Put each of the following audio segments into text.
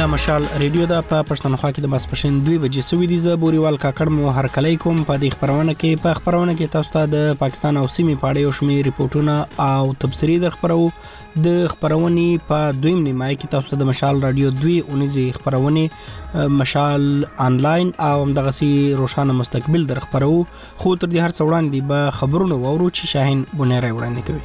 دا مشال ریډیو دا په پښتونخوا کې د ماسپښین 2 بجې سوي دي. زه بوريوال کاکړ مو هر کلی کوم. په دې خبرونه کې تاسو ته د پاکستان او سیمې په اړه یو شمېر ریپورتونه او تبصرې درخبرو. د خبرونې په دویم نیمه کې تاسو ته د مشال رادیو 2 اونیزي خبرونه مشال انلاین او دغه سي روشانه مستقبل درخبرو. خو تر دې هر څه وړاندې به خبرونه وورو چې شاهین بونیره وړاندې کوي.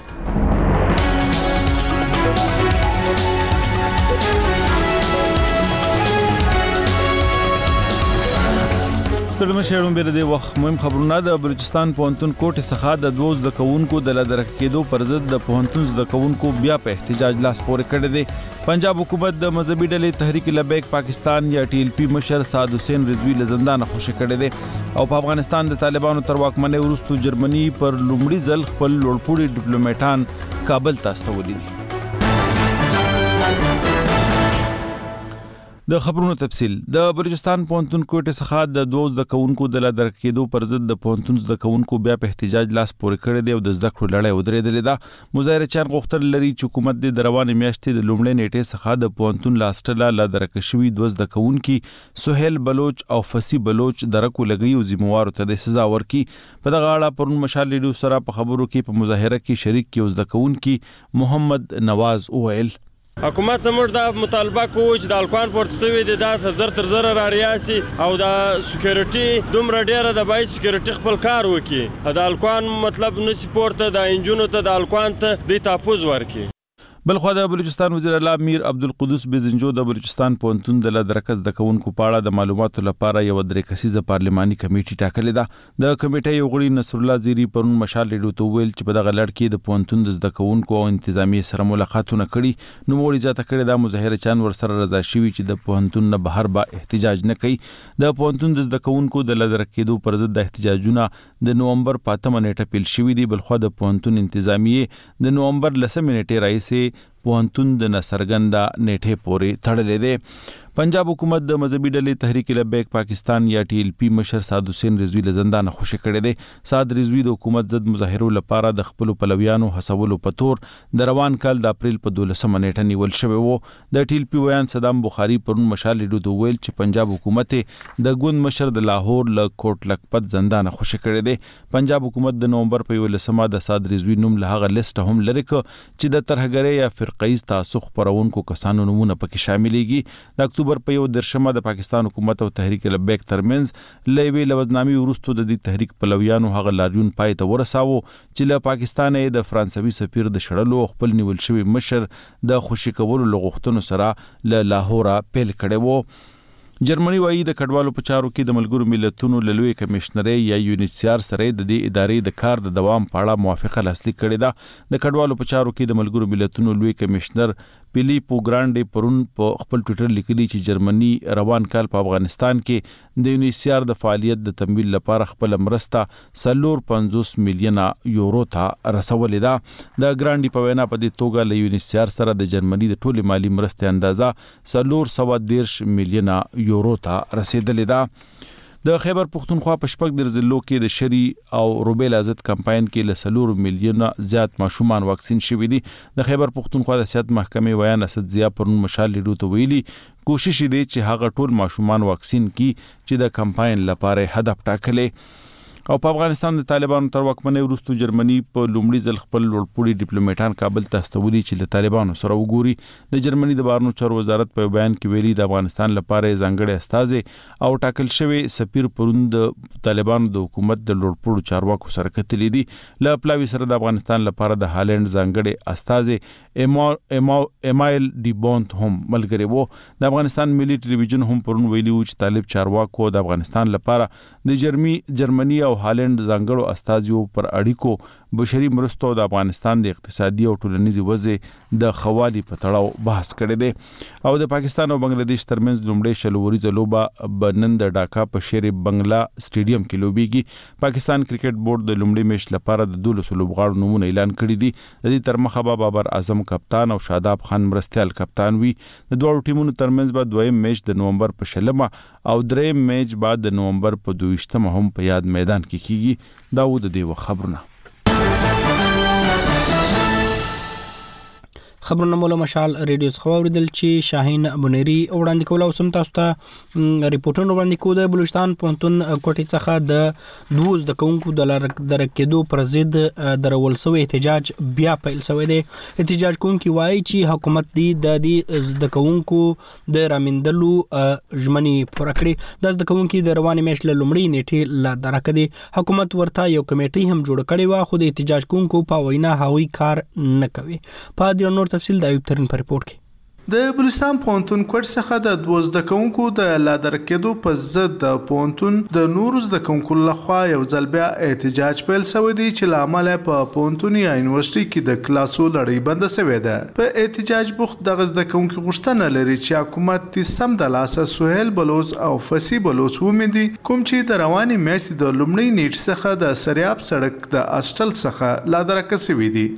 سلام شهرون بیر دی وخت مهم خبرونه. د بلوچستان پوهنتون کوټې څخه د 2 د کوونکو د لدرک کېدو پر ضد د پوهنتون د کوونکو بیا په احتجاج لاس پورې کړی دی. پنجاب حکومت د مذهبي ډلې تحریک لبیک پاکستان یا TLP مشر سعد حسین رضوی له زندان خوشی کړی دی او په افغانستان د طالبانو تر واکمنۍ وروسته جرمني پر لومړي ځل خپل لوړپوړي ډیپلوماټان کابل ته استولي دي. د خبرونو تفصیل. د بلوچستان پوهنتون کوټې څخه د 2 د کوونکو د لدرک کېدو پر ضد د پوهنتون د کوونکو بیا په احتجاج لاس پورې کړی دی او د زده کړو لړۍ ودرېدلې ده. مظاهرچیان غوښتل لري چې حکومت د روانې میاشتې د لومړۍ نیټې څخه د پوهنتون لاستله لدرک شوي 2 د کوونکو سهیل بلوچ او فسی بلوچ درکو لګي او ذمہوارو ته د سزا ورکړي. په دغه اړه پرون مشال ریډیو سره په خبرو کې په مظاهره کې شریک کې د کوونکو محمد نواز وویل حکومت زموږ دا مطالبه کوي چې د الکوان پورته سوي دي دا تر زر را ریاسي او د سکیورټي دومره ډیره د بای سکیورټي خپل کار وکړي. د الکوان مطلب نشي پورته د انجونو ته د الکوان ته د تحفظ ورکړي. بلخو د بلوچستان وزیر اعلی میر عبدالقدوس بزنجو د بلوچستان پوهنتون د لدرکز د کوونکو په اړه د معلوماتو لپاره یو 3 کسیزه پارلماني کمیټه ټاکلې ده. د کمیټې یو غړي نصر الله زیری پرون مشال ریډیو ته ویل چې په دغه لړ کې د پوهنتون د زده کوونکو او انتظامی سره ملاقاتونه کړي. نو موري ځاته کړي د مظاهرچیان ورسره رضا شوي چې د پوهنتون نه بهر به احتجاج نه کوي. د پوهنتون د زده کوونکو د لدرک کېدو پر ضد د احتجاجونه د نومبر 5 نیټه پیل شوي دي. بلخو د پوهنتون انتظامی د نومبر 10 نیټه راځي پوهنتون د نصرګنده نیټه پورې تړلې ده. پنجاب حکومت د مذهبي ډلې تحریک لبیک پاکستان یا TLP مشر سعد حسین رضوی له زندان خوشی کړی دی. سعد رضوی د حکومت ضد مظاهرو لپاره د خپل پلویانو حسولو په تور د روان کال د اپریل په 12 نیټه نیول شوی وو. د TLP ویان صدام بخاری پرون مشال ریډیو ته ویل چې پنجاب حکومت د ګوند مشر د لاهور له کوټ لکپت زندان خوشی کړی دی. پنجاب حکومت د نومبر په 11 د سعد رضوی نوم له هغه لیست هم لري چې د ترهګرۍ یا فرقیز تعصب پرونکو کسانو نمونه پکې شاملېږي. د اکتوبر په 10 د پاکستان حکومت او تحریک لبیک ترمنځ لوي لوزنامي وروسته د دې تحریک پلویانو هغه لاریون پای ته ورساوه چې له پاکستان د فرانسوي سفیر د شړلو خپل نیول شوی مشر د خوشی کولو لغښتنو سره له لاهور پیل کړي وو. جرمني وايي د کډوالو په چارو کې د ملګرو ملتونو لوی کمشنري یا UNHCR سره د دې ادارې د کار د دوام په اړه موافقه لاسلیک کړې ده. د کډوالو په چارو کې د ملګرو ملتونو لوی کمشنر پیلیپو ګرانډي پرون په خپل ټویټر لیکلي چې جرمني روان کال په افغانستان کې د UNHCR د فعالیت د تمویل لپاره خپل مرسته 450 میلیونه یورو ته رسولې ده. د ګرانډي په وینا په دې توګه له UNHCR سره د جرمني د ټولي مالی مرستې اندازه 410 میلیونه یورو ته رسیدلې ده. د خیبر پختونخوا په شپږ ضلعو کې د شری او روبیلا ضد کمپاین کې له 4 میلیونه زیات ماشومان واکسین شوي دي. د خیبر پختونخوا د صحت محکمې ویان اسد ضیا پرون مشال ریډیو ته ویلي کوشش دی چې هغه ټول ماشومان واکسین کی چې د کمپاین لپاره هدف ټاکلې. او په افغانستان د طالبانو تر واکمنۍ وروسته جرمني په لومړي ځل خپل لوړپوړي ډیپلوماټان کابل ته استولي چې له طالبانو سره وګوري. د جرمني د بهرنیو چارو وزارت په بیان کې ویلي د افغانستان لپاره ځانګړي استازي او ټاکل شوی سفیر پرون د طالبانو د حکومت د لوړپوړو چارواکو سره کتلې دي. له پلاوي سره د افغانستان لپاره د هالند ځانګړي استازي ایمایل ډی بونت هم ملګری وو. د افغانستان ملي ټلویزیون هم پرون ویلي و چې طالب چارواکو د افغانستان لپاره د جرمني او هالند ځانګړو استازیو پر اړیکو بشري مرستو د افغانستان د اقتصادي او ټولنیزي وضع د خوالي په تړاو بحث کړی دی. او د پاکستان او بنگلاديش ترمنځ لومړی شلوري لوبه بنن د ډاکا په شیر بنگلا سټیډیم کې لوبيږي. پاکستان کرکټ بورډ د لومړي میچ لپاره د 12 لوبغاړو نومونه اعلان کړي دي. د دې تر مخه بابر اعظم کپتان او شاداب خان مرستيال کپتان وي. د دوه ټیمونو ترمنځ به دویم میچ د نومبر په 16 او دریم میچ بعد د نومبر په 22 هم په یاد میدان کې کیږي. دا و د دې خبرونه. خبرونه مولا مشال ریډیو څخه اوریدل چې شاهین بنيري وړاندې کول او سم تاسو ته ریپورتونه وړاندې کوي د بلوچستان پونتون کوټي څخه د 12 د کونکو د درکېدو پر ضد درول شوی احتجاج بیا پیل شوی دی. احتجاج کوونکي وایي چې حکومت د کونکو د رامندلو ژمنې پوره کړې. د کونکو د رواني میاشتې لومړی نیټه لا درکړه. حکومت ورته یو کمیټي هم جوړ کړی و خو د احتجاج کوونکو په وینا هغوی کار نه کوي. په دې نور تفصیل د ایوب ترین په ریپورت کې. د بلوچستان پونتون کوټ څخه د 12 کونکو د لادر کېدو په ضد د پونتون د نورز د کونکو لخوا یو ځل بیا احتجاج پیل شوی دی چې لامل په پونتون یونیورسيټي کې د کلاسو لړۍ بند شوی ده. په احتجاج بوخت دغه د کونکو غوښتنه لري چې حکومت د سم د لاسه سهیل بلوچ او فسی بلوچ ومني کوم چې د رواني میاشتې د لومړۍ نیټ څخه د سریاب سړک د اسټل څخه لادر کسوي دي.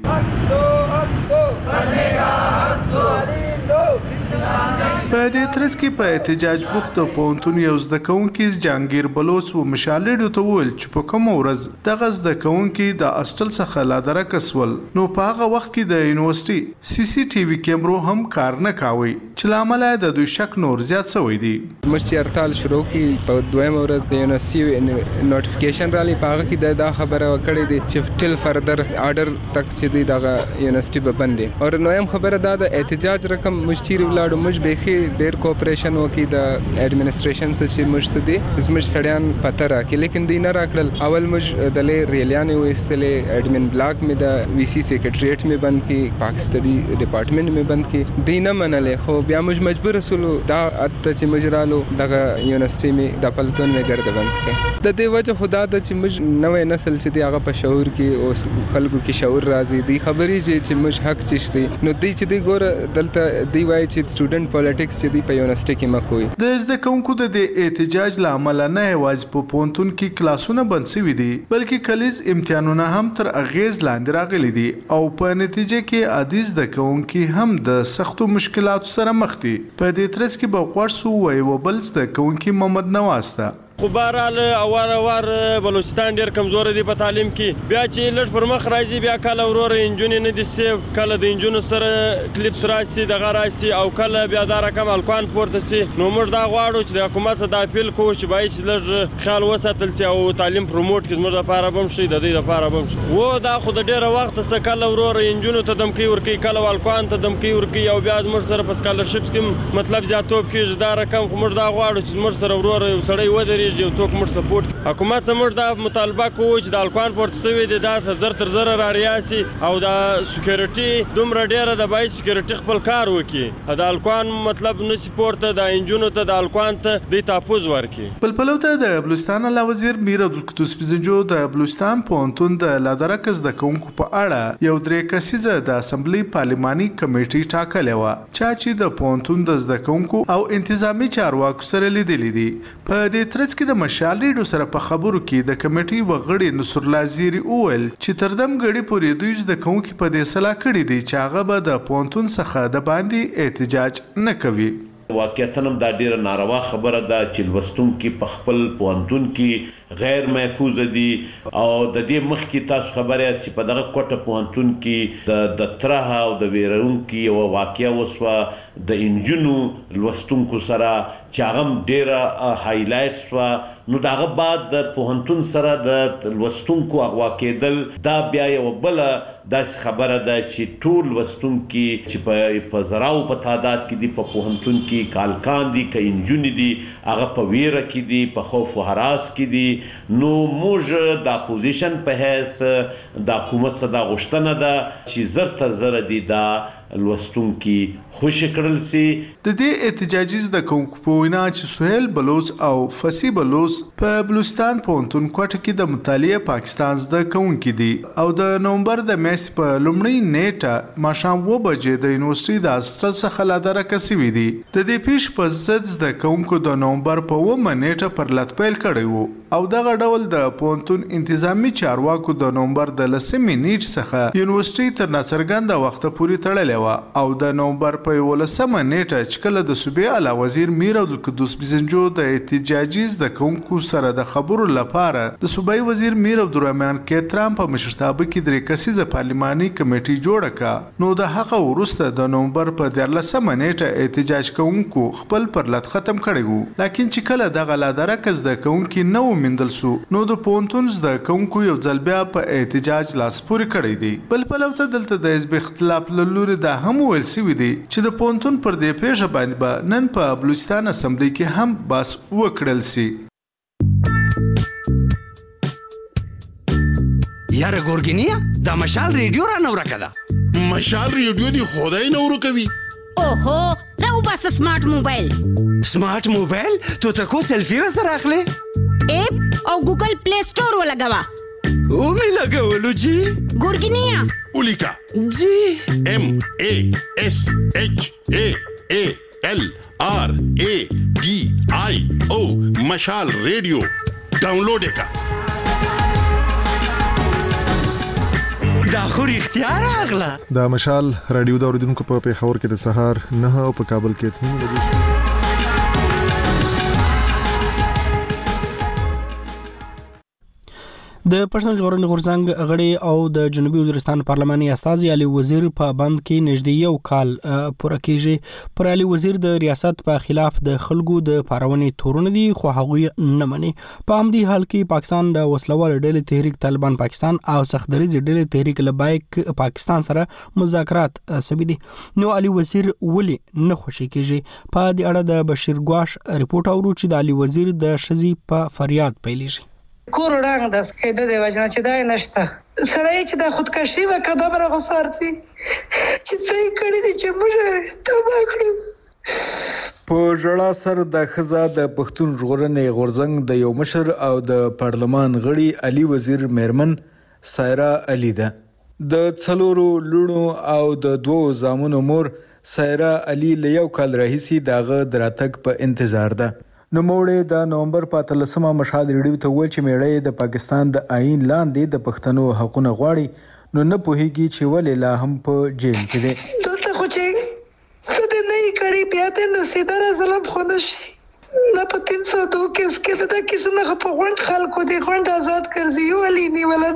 په دې ترڅ کې په احتجاج بوخت پونتون یو زده کوونکی جهانگیر بلوچ و مشالډو ته ویل چې په کوم ورځ دغه زده کوونکی د اسټل څخه لادر کسول نو په هغه وخت کې د یونیورسيټي سی سی ټي وي کیمرو هم کار نه کاوه چې لامل د دوی شک نور زیات شوی دی. مشتي هړتال شروع کی په دویم ورځ د یونیورسيټي نوټیفیکیشن را لې پاغه کې دا خبره وکړې دي چې ټل فردر آرډر تک چې دی دغه یونیورسيټي به بندي او نویم خبره دا د احتجاج رقم مشتي ولاړو مش به ډیر کوپریشن وکي د اډمنستریشن چې مشتدي زمش سړیان پته راکې لیکن دینه راکړل اول مج د ریلیان وستلې اډمن بلاک می د وی سی سیکریټریټ می بند کی پاکستاني ډپارټمنټ می بند کی دینه منلې خو بیا مج مجبور رسول دا ات چې مجرالو دغه یونیورسيټي می د پلتون می ګرځ بند کی د دې وجه خدا د چې مج نوې نسل چې دی هغه په شعور کې او خلکو کې شعور راځي دی خبرې چې مج حق چشتي نو دی چې دی ګور دلته دی وای چې سټوډنټ پالیټکس چې دی په یونیورسيټي کې مخوي د زده کوونکو د احتجاج لامل نه یوازې په پونتون کې کلاسونه بند شوي دي بلکې کلیز امتحانونه هم تر اغیز لاندې راغلي دي او په نتیجه کې عادي زده کوونکي هم د سختو مشکلاتو سره مخ دي. په دې ترڅ کې به غوړ سو وای و بل زده کوونکي محمد نواز ته خو بهرحال اوار بلوچستان ډیر کمزور دی په تعلیم کې بیا چې لږ پر مخ راځي بیا کله ورور انجونی نه دي سیو کله د انجونو سره کلیپس راشي دغه راشي او کله بیا دا رقم الکوان پورته سي نو موږ دا غواړو چې د حکومت څخه د اپیل کوو چې باید لږ خیال وساتل سي او تعلیم پروموټ کړي زموږ لپاره بم شي د دې لپاره بم شي و دا خو د ډیره وخت څخه کله ورور انجونو ته دمکی ورکی کله الکوان ته دمکی ورکی او بیا زموږ سره په سکالرشپ کې مطلب زیاتوب کېږي دا رقم خو موږ دا غواړو چې زموږ سره ورور سړی ودرېږي یو څوک موږ سپورټ حکومت زموږ دا مطالبه کوو چې د الکوان پورته شوی دی دا تر زر را ریاسي او د سکیورټي دومره ډیره د بای سکیورټي خپل کار وکړي د الکوان مطلب نه سپورټ د انجونو ته د الکوان ته د تحفظ ورکړي. پلپلو ته د بلوچستان اعلی وزیر میر عبدالقدوس بزنجو د بلوچستان پونتون د لادرکز د کونکو په اړه یو درې کسیزه د اسمبلی پارلماني کمیټي ټاکلې و چې د پونتون د زده کونکو او انتظامی چارواکو سره لیدلې دي. په دې ترڅ کې د مشالډو سره په خبرو کې د کمیټي وغړي نصر الله زیری اول چې تردم غړي پورې دوی د کونکو په دې سلا کړی دي چې هغه به د پونتون څخه د باندې احتجاج نه کوي. واقعیتاً دا ډیره ناروا خبره ده چې لوستونکي په خپل پوهنتون کې غیر محفوظ دي او د دې مخکې تاسو خبره چې په دغه کوټه پوهنتون کې د ترها او د ویرونکي یو واقعیا وسوه د انجونو لوستونکو سره چې هغه ډیره هایلایټس و نو دغه بعد د پوهنتون سره د لوستونکو اغوا کېدل دا بیا یو بل داسې خبره ده چې ټول لوستونکي چې په زراو په تعداد کې دي په پوهنتون کې کالکان دي که انجونی دي هغه په ویره کې دي په خوف و هراس کې دي نو موږ د اپوزیشن په حیث د حکومت څخه دا غوښتنه ده چې زر تر زره دي دا لوستونکي خوشی کړل سي. د دې احتجاجي د کوونکو په وینا چې سهیل بلوچ او فسی بلوچ په بلوچستان پونتون کوټه کې د مطالعه پاکستان زده کوونکي دي او د نومبر د میاشتې په لومړۍ نیټه ماښام 2 بجې د یونیورسيټي د اسټل څخه لادر کسوي دي. د دې پیښ په ضد زده کوونکو د نومبر په 9 نیټه پر لټ پیل کړی وو او دغه ډول د پونتون انتظامی چارواکو د نومبر د 10 نیټ څخه یونیورسيټي تر ناڅرګنده وخت پورې تړلې و او د نومبر په 11 نیټه چې کله د صوبې اعلی وزیر میر عبدالقدوس بزنجو د احتجاجي زده کوونکو سره د خبرو لپاره د صوبایي وزیر میر عبدالرحمن کیترام په مشرتابه کې درې کسیزه پارلماني کمیټي جوړه کړه نو د هغه وروسته د نومبر په 13 نیټه احتجاج کوونکو خپل پرلط ختم کړی وو لکه چې کله دغه لادرکه زده کوونکي نو مندل سو نو د پونتون زده کوونکو یو ځل بیا په احتجاج لاس پورې کړی دی بل پلوته دلته د حزب اختلاف لوري د هم ویل سوي دي چې د پونتون پر دې پیښه باندې به نن په بلوچستان اسمبلی کې هم بس وکړل سي یاره ګورګینیا دا مشال ریډیو را نو راکړه مشال ریډیو دی خدای نو ورکوي اوهو راو بس سمارټ موبایل تو تکو سیلفی را سره اخلي اپ او ګوګل پلی سٹور ولګوا او می لګولو جی ګورګینیا اولیکا جی MASHALRADIO مشال ریډیو ډاونلوډ کا دا خو اختیار اغلا دا مشال رادیو دا اوریدونکو په پیښور کې د سهار 9 او په کابل کې 3 بجې د پښتون ژغورنې غورځنګ غړي او د جنوبي وزیرستان پارلماني استازي علي وزیر په بند کې نږدې یو کال پوره کیږي پر علي وزیر د ریاست په خلاف د خلکو د پارونې تورونه دي خو هغه نه مني په همدې حال کې پاکستان د وسلوال ډلې تحریک طالبان پاکستان او سختدریز ډلې تحریک لبیک پاکستان سره مذاکرات سوي دي نو علي وزیر ولي نه خوشي کیږي په دې اړه د بشیر ګواش ریپورت اورو چې د علي وزیر د شزي په فریاد پیلېږي کور ډنګ د سکیده دی وجنه چې دا نشته سړی چې د خودکشي وکړه بره غوسارتي چې څه کړی دي چې موږ تبا کړو په ژړا سر د خزا د پښتون ژغورنې غورځنګ د یو مشر او د پارلمان غړي علي وزیر میرمن سایرا علي ده د څلورو لونو او د دوو زامنو مور سایرا علي له یو کال راهیسي دغه دراتګ په انتظار ده نو موړې د نومبر په 13مه مشال ریډیو ته ویل چې میړې د پاکستان د آئین لاندې د پښتنو حقوقونه غواړي نو نه پوهیږي چې ولې لا هم په جیل کې دي دلته خو چې څه دې نه کړی بیا دې نصیدار ظلم خو نشي نه په 302 کیس کې د کیسونه په غونډ خلکو دي غونډ آزاد کړی یو علي نیولنه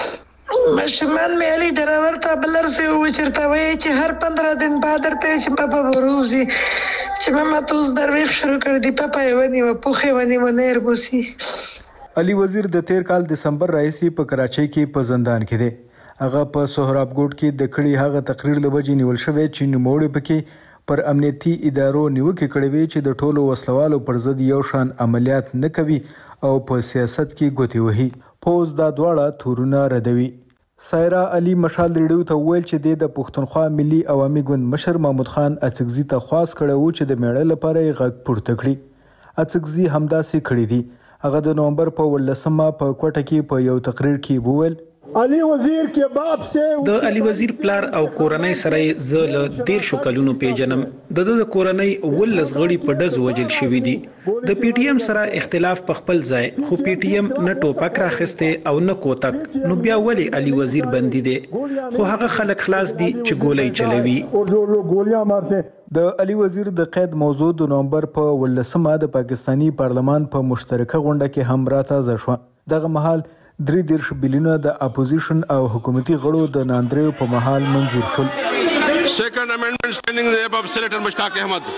مشمان مې علي ډرایور ته بلر سي و چرته وای چې هر 15 دن بعد درته چې بابا وروزي چې ماما توس درويخ شروع کړ دی پاپا ونی و پوخه ونی و نه اربوسي علي وزیر د 13 کال دسمبر راځي په کراچۍ کې په زندان کې دی هغه په سهراب ګوټ کې د کړي هغه تقریر لوجې نیول شوی چې نوموړي پکې پر امنیتي ادارو نیوکه کړې وی چې د ټولو وسلوالو پر ضد یو شان عملیات نه کوي او په سیاست کې ګوتې وهي فوز دا دواړه تورونه ردوي سایرا علي مشال ریډیو ته ویل چې د پښتونخوا ملي عوامي ګوند مشر محمود خان اڅکزي ته خواست کړو چې د میړه لپاره یې غږ پورته کړي اڅکزي همداسې کړی دی هغه د نومبر په 18مه په کوټه کې په یو تقریر کې وویل علي وزیر کې باب سه د علي وزیر پلار او کورنۍ سره زل 13 کلونو پیژنم د کورنۍ ولز غړي په دز وجل شوې دي د پی ټی ایم سره اختلاف په خپل ځای خو پی ټی ایم نه ټوپک راخسته او نه کوتک نو بیا ولی علي وزیر بندي دي خو هغه خلک خلاص دي چې ګولۍ چلوي او ګولیا مارته د علي وزیر د قید موضوع د نومبر په 18مه د پاکستانی پارلمان په مشترکه غونډه کې هم راته شو دغه مهال 3 بلیونه د اپوزیشن او حکومتي غړو د ناندریو په محل منظور شول سیکنڈ امینډمنٹ سټینډینګ دی ابو سینیټر مشتاق احمد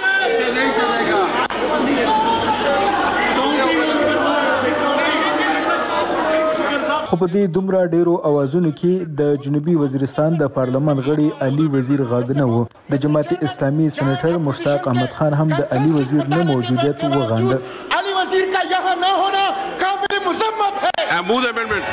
خو په دې دومره ډیرو اوازونو کې د جنوبي وزیرستان د پارلمان غړي علي وزیر غاګنه وو د جماعت اسلامي سېنیټر مشتاق احمد خان هم د علي وزیر نه موجودیت وغانده علي وزیر کا یہاں نہ ہونا قابل مذمت ہے امود امینډمنٹ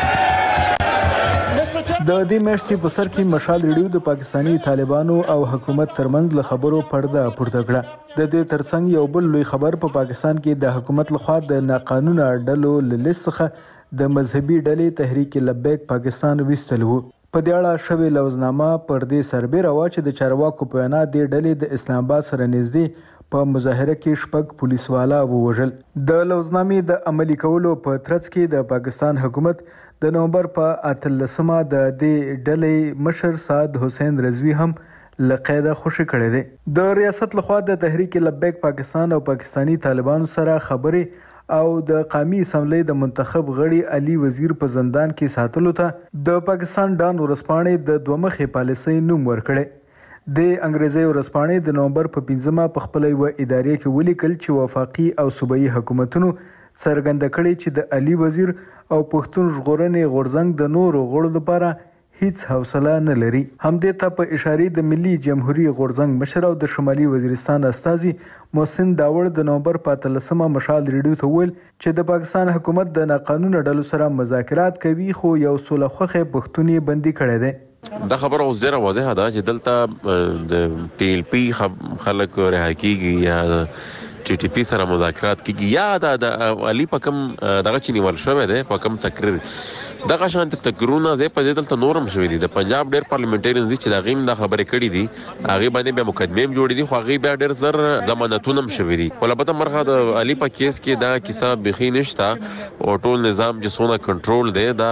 د دې میاشتې په سر کې مشال ریډیو د پاکستانی طالبانو او حکومت ترمنځ له خبرو پرده پورته کړه د دې ترڅنګ یو بل لوی خبر په پاکستان کې د حکومت لخوا د ناقانونه ډلو لسخه د مذهبي ډلې تحریک لبیک پاکستان وستلو په دې اړه شوی لوزنامه پر دې سربېره وا چې د چارواکو په وینا د ډلې د اسلام آباد سره نږدې په مظاهره کې 6 پولیسوالا ووژل. د لوزنامې د عملي کولو په ترڅ کې د پاکستان حکومت د نومبر په 18مه د دې ډلې مشر سعد حسین رضوی هم لقیده خوشی کړی دی. د ریاست لخوا د تحریک لبیک پاکستان او پاکستانی طالبانو سره خبرې او د قومي اسمبلی د منتخب غړي علي وزیر په زندان کې ساتلو ته د پاکستان ډان ورسپانې د دومخې پالیسۍ نوم ورکړی. د انګریزي ورسپانې د نومبر په 15مه په خپل یو ادارې کې ولیکل چې وفاقي او صوبایي حکومتونو څرګنده کړې چې د علي وزیر او پښتون ژغورنې غورځنګ د نورو غړو لپاره هیڅ حوصله نه لري. همدې ته په اشاره د ملي جمهوریت غورځنګ مشر او د شمالي وزیرستان استازي محسن داوړ د نومبر په 18مه مشال ریډیو ته ویل چې د پاکستان حکومت د ناقانونه ډلو سره مذاکرات کوي خو یو سولهخوخه پښتون یې بندي کړی دی. دا خبره اوس ډیره واضحه ده چې دلته د ټي ال پی خلک رها کیږي یا ټي ټي پی سره مذاکرات کیږي یا د علي په کوم دغه چې نیول شوی دی په کوم تقریر دغه شانت تقریرونه زه په دلته نورم شوی دي. د پنجاب ډیر پارلیمنټریانز دي چې دا غیم د خبرې کړې دي هغه باندې به مقدمه جوړې دي خو هغه به ډیر زر ضمانتونه شوی دي. ولبته مرخه د علي په کیس کې دا کیسه بخي نشته او ټول نظام چې سونه کنټرول دی دا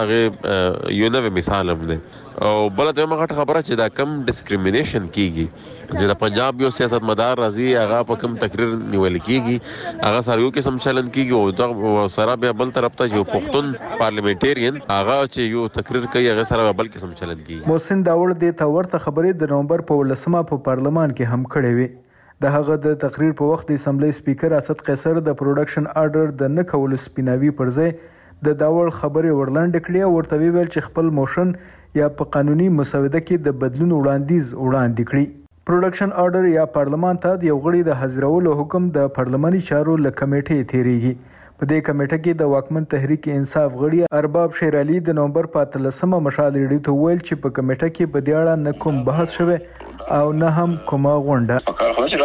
یو نوې مثال هم دی. او بل ته مغه خبره چې دا کم ډیسکریمینیشن کیږي چې د پنجاب یو سیاستمدار راځي هغه په کوم تقریر نیول کیږي هغه سره یو قسم چلن کیږي او دا سره به بل طرف ته یو پښتون پارلیمنټریان هغه چې یو تقریر کوي هغه سره بل قسم چلن کیږي. محسن داوړ د تورته خبرې د نومبر په 18مه په پارلمان کې هم کړې وي. د هغه د تقریر په وخت د اسمبلی سپیکر اسد قیصر د پروډکشن آرډر د نه کولو سپیناوي پر ځای د داوړ خبرې ورلاندې کړې او ورته ویل چې خپل موشن یا په قانوني مسوده کې د بدلون وړاندیز کړي. پروډکشن آرډر یا پارلمان ته د یو غړي د حاضرولو حکم د پارلماني چارو له کمیټې تیریږي. په دې کمیټه کې د واکمن تحریک انصاف غړي ارباب شیر علي د نومبر په 18مه مشال ریډیو ته ویل چې په کمیټه کې په دې اړه نه کوم بحث شوی او نه هم کومه غونډه.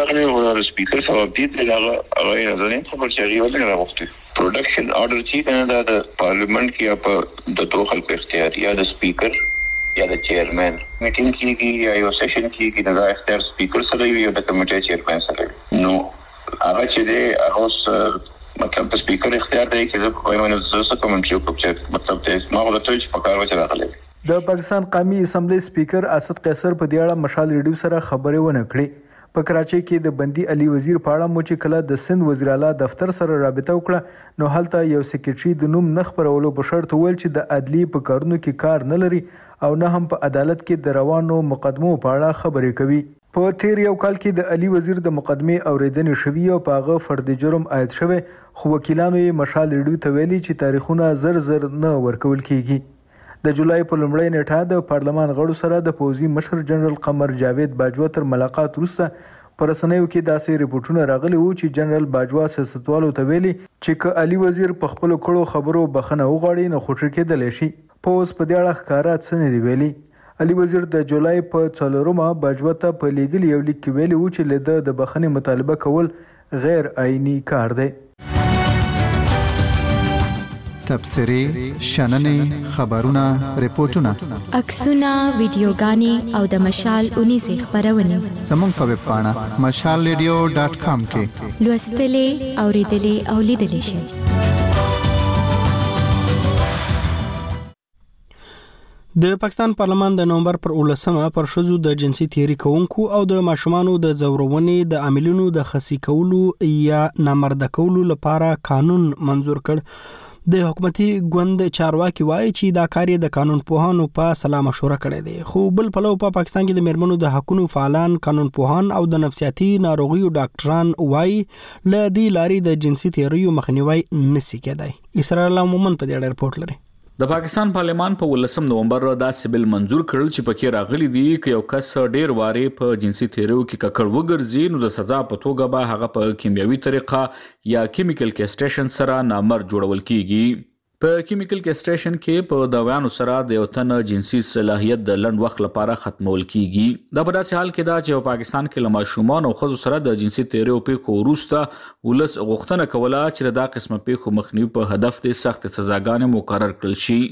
سپیکر صاحب دې هغه ځنې خبر چې ویل راغوښتي پروډکشن آرډر چې کنه د پارلیمنت کې یا د دوه خلکو اختیار یا د سپیکر یا د چیرمن میټینګ کیږي یا یو سیشن کیږي د اختیار سپیکر سره وي یا د کمیټې چیرمن سره وي. نو هغه چې د اوس مطلب د سپیکر اختیار دی چې د کومه زړه کومنټری کوم چې مطلب د ما غوښتل چې په کار وچه راغلی. د پاکستان قومي اسمبلی سپیکر اسد قیصر په دې اړه مشال ریډیو سره خبرې ونه کړې. په کراچۍ کې د بندي علي وزیر په اړه مو چې کله د سند وزیر اعلی دفتر سره رابطه وکړه نو هلته یو سیکریټري د نوم نه خبرولو په شرط ویل چې د عدلي په کارونو کې کار نه لري او نه هم په عدالت کې د روانو مقدمو په اړه خبرې کوي. په تیر یو کال کې د علي وزیر د مقدمې اوریدنې شوې او په هغه فرد جرم عاید شوی خو وکیلانو یې مشال ریډیو ته ویلي چې تاریخونه زر نه ورکول کیږي. د جولای په لومړۍ نیټه د پارلمان غړو سره د پوځي مشر جنرال قمر جاوید باجوا تر ملاقات وروسته په رسنیو کې داسې ریپورتونه راغلي وو چې جنرال باجوا سیاستوالو ته ویلي چې که علي وزیر په خپلو کړو خبرو بخښنه وغواړي نو خوشي کېدلی شي. په اوس په دې اړه ښکاره څه نه دي ویلي. علي وزیر د جولای په 4مه باجوا ته په لیږلي یو لیک کې ویلي وو چې له د بخښنې مطالبه کول غیر آئینی کار دی. تبصرې، شننې، خبرونه، ریپورتونه، عکسونه، ویډیوګانې او د مشال 19 خبرونه زموږ په ویب پاڼه mashalradio.com کې لوستلې، اوریدلې او لیدلې شئ. د پاکستان پارلمان د نومبر پر 18مه پر ښځو د جنسي تیری کوونکو او د ماشومانو د ځورونې د عاملینو د خصي کولو یا نامرده کولو لپاره قانون منظور کړ. د حکومتي ګوند چارواکي وایي چې دا کار د قانون پوهانو په سلا مشوره کړی دی. خو بل پلو په پاکستان کې د میرمنو د حقوقو فعالان، قانون پوهان او د نفسیاتي ناروغیو ډاکټران وایي ل دې لارې د جنسي تیریو مخنیوي نشي کېدای. اسرار الله مومن په دې رپورت لري. د پاکستان پارلمان په 18 نومبر دا سیبل منظور کړل چې پکې راغلي دي چې یو کس ډیر واره په جنسي تیریو کې ککړ وګرځي نو د سزا په توګه به هغه په کیمیاوي طریقه یا کیمیکل کیسټریشن سره نامر جوړول کیږي. په کیمیکل کیسټریشن کې په دوايانو سره د یو تن جنسي صلاحیت د لنډ وخت لپاره ختمول کیږي. دا په داسې حال کې دا چې په پاکستان کې لما شومان او خزو سره د جنسي تیریو په وروسته ولس غوښتنه کوله چې دا قسمه په مخنیوي په هدف د سخت سزاګانې مقرر کړل شي.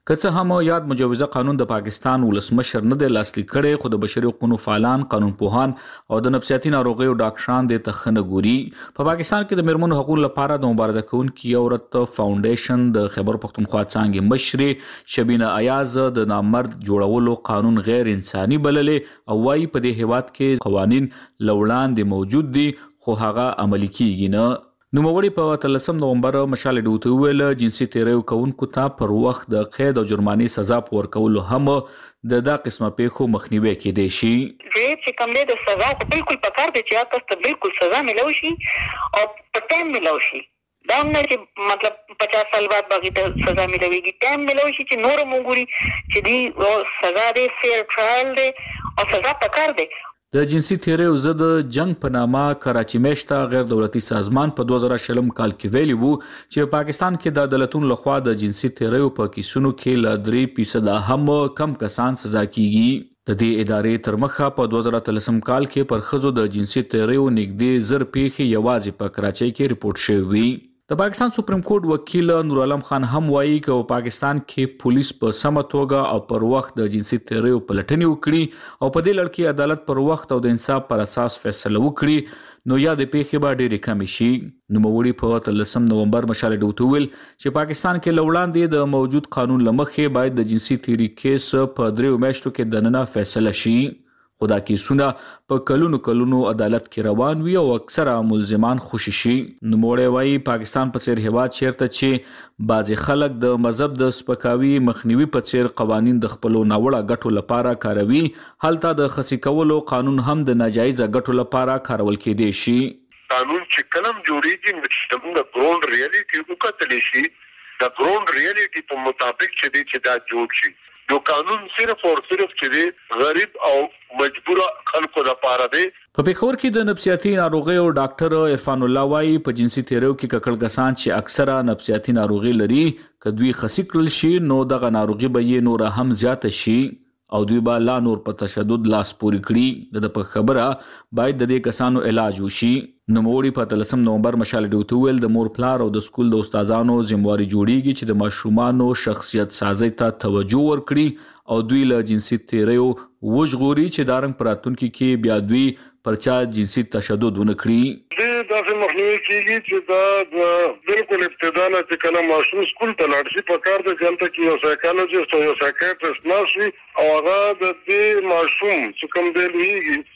که څه هم یاد مجوزه قانون د پاکستان ولسمشر نه دی لاسلیک کړی، خو د بشري حقوقو فعالان، قانونپوهان او د نفسیاتي ناروغیو ډاکټران د تخنه ګوري. په پاکستان کې د میرمنو حقوقو لپاره د مبارزه کوونکي عورت فاونډیشن د خیبر پختونخوا څانګې مشرې شبینه ایاز د نامرد جوړولو قانون غیر انساني بللې او وايي په دې هیواد کې قوانین لوړاندې موجود دي خو هغه عملي کیږي نه. نوموړي په 13 نومبر مشال ډوته ویل جنسي تیریو کوونکو ته پر وخت د قید او جرماني سزا ورکولو هم د دا قسمه پیښو مخنیوي کېدای شي. چې کوم د سزا بالکل پکار دي چې تاسو ته بالکل سزا ملوي شي او په ټایم ملوي شي. دا نه چې مطلب 50 سال بعد باقي ته سزا ملويږي، ټایم ملوي شي چې نور مونږوري چې دی سزا دی فیر ټرایل دی او سزا پکار دی. د جنسي تیریو ضد جنگ په نامه کراچي میشته غیر دولتي سازمان په 2020 کال کې ویلي وو چې پاکستان کې د عدالتونو لخوا د جنسي تیریو په کیسونو کې ل 3% هم کم کسان سزا کیږي. د دې ادارې تر مخه په 2013 کال کې پر ښځو د جنسي تیریو نږدې 1000 پیښې یوازې په کراچۍ کې رپورټ شوې. د پاکستان سپریم کورټ وکیل نور عالم خان هم وایي چې پاکستان کې پولیس په سمه توګه او پر وخت د جنسي تیریو پلټنې وکړي او په دې لړ کې عدالت پر وخت او د انصاف پر اساس فیصله وکړي نو یا د پیښې به ډېرې کمې شي. نوموړي په 13 نومبر مشال ډوته ویل چې پاکستان کې لوړاندې د موجود قانون لمخې باید د جنسي تیری کیس په 3 میاشتو کې دننه فیصله شي. خدا کیسونه په کلونو عدالت کې روان وي او اکثره ملزمان خوشي شي. نوموړی وایي پاکستان په څیر هیواد چیرته چې بعضې خلک د مذهب د سپکاوي مخنیوي په څیر قوانین د خپلو ناوړه ګټو لپاره کاروي، هلته د خصي کولو قانون هم د ناجایزه ګټو لپاره کارول کېدای شي. قانون چې کلم جوړیږي نو د ګراوند ریالټي وکتل شي، د ګراوند ریالټي په مطابق چې دا جوړ شي. جو قانون صرف اور صرف چې غریب او مجبور خلکو لپاره دی. په پیښور کې د نفسیاتي ناروغیو ډاکټر عرفان الله وایي په جنسي تیریو کې ککړ کسان چې اکثره نفسیاتي ناروغي لري که دوی خصي کړل شي نو دغه ناروغي به یې نور هم زیاته شي او دوی به لا نور په تشدد لاس پورې کړي. د په خبره باید د دې کسانو علاج وشي. نوموړي په 13 نومبر مشال ډوته ویل د مور پلار او د سکول د استادانو ذمہواری جوړیږي چې د ماشومانو شخصیت سازي ته توجه ورکړي او دوی له جنسي تیریو وژغوري چې دارنګ پراتونکو کې بیا دوی پرچا جنسي تشدد ونه کړي. د داسې مخنیوي کېږي چې دا بالکل ابتدا نه چې کله ماشوم سکول ته لاړ شي په کار د جنته کې یو سایکالوجیست او یو سایکیاټریست ناشي او هغه د دې ماشوم چې کوم دی لویږي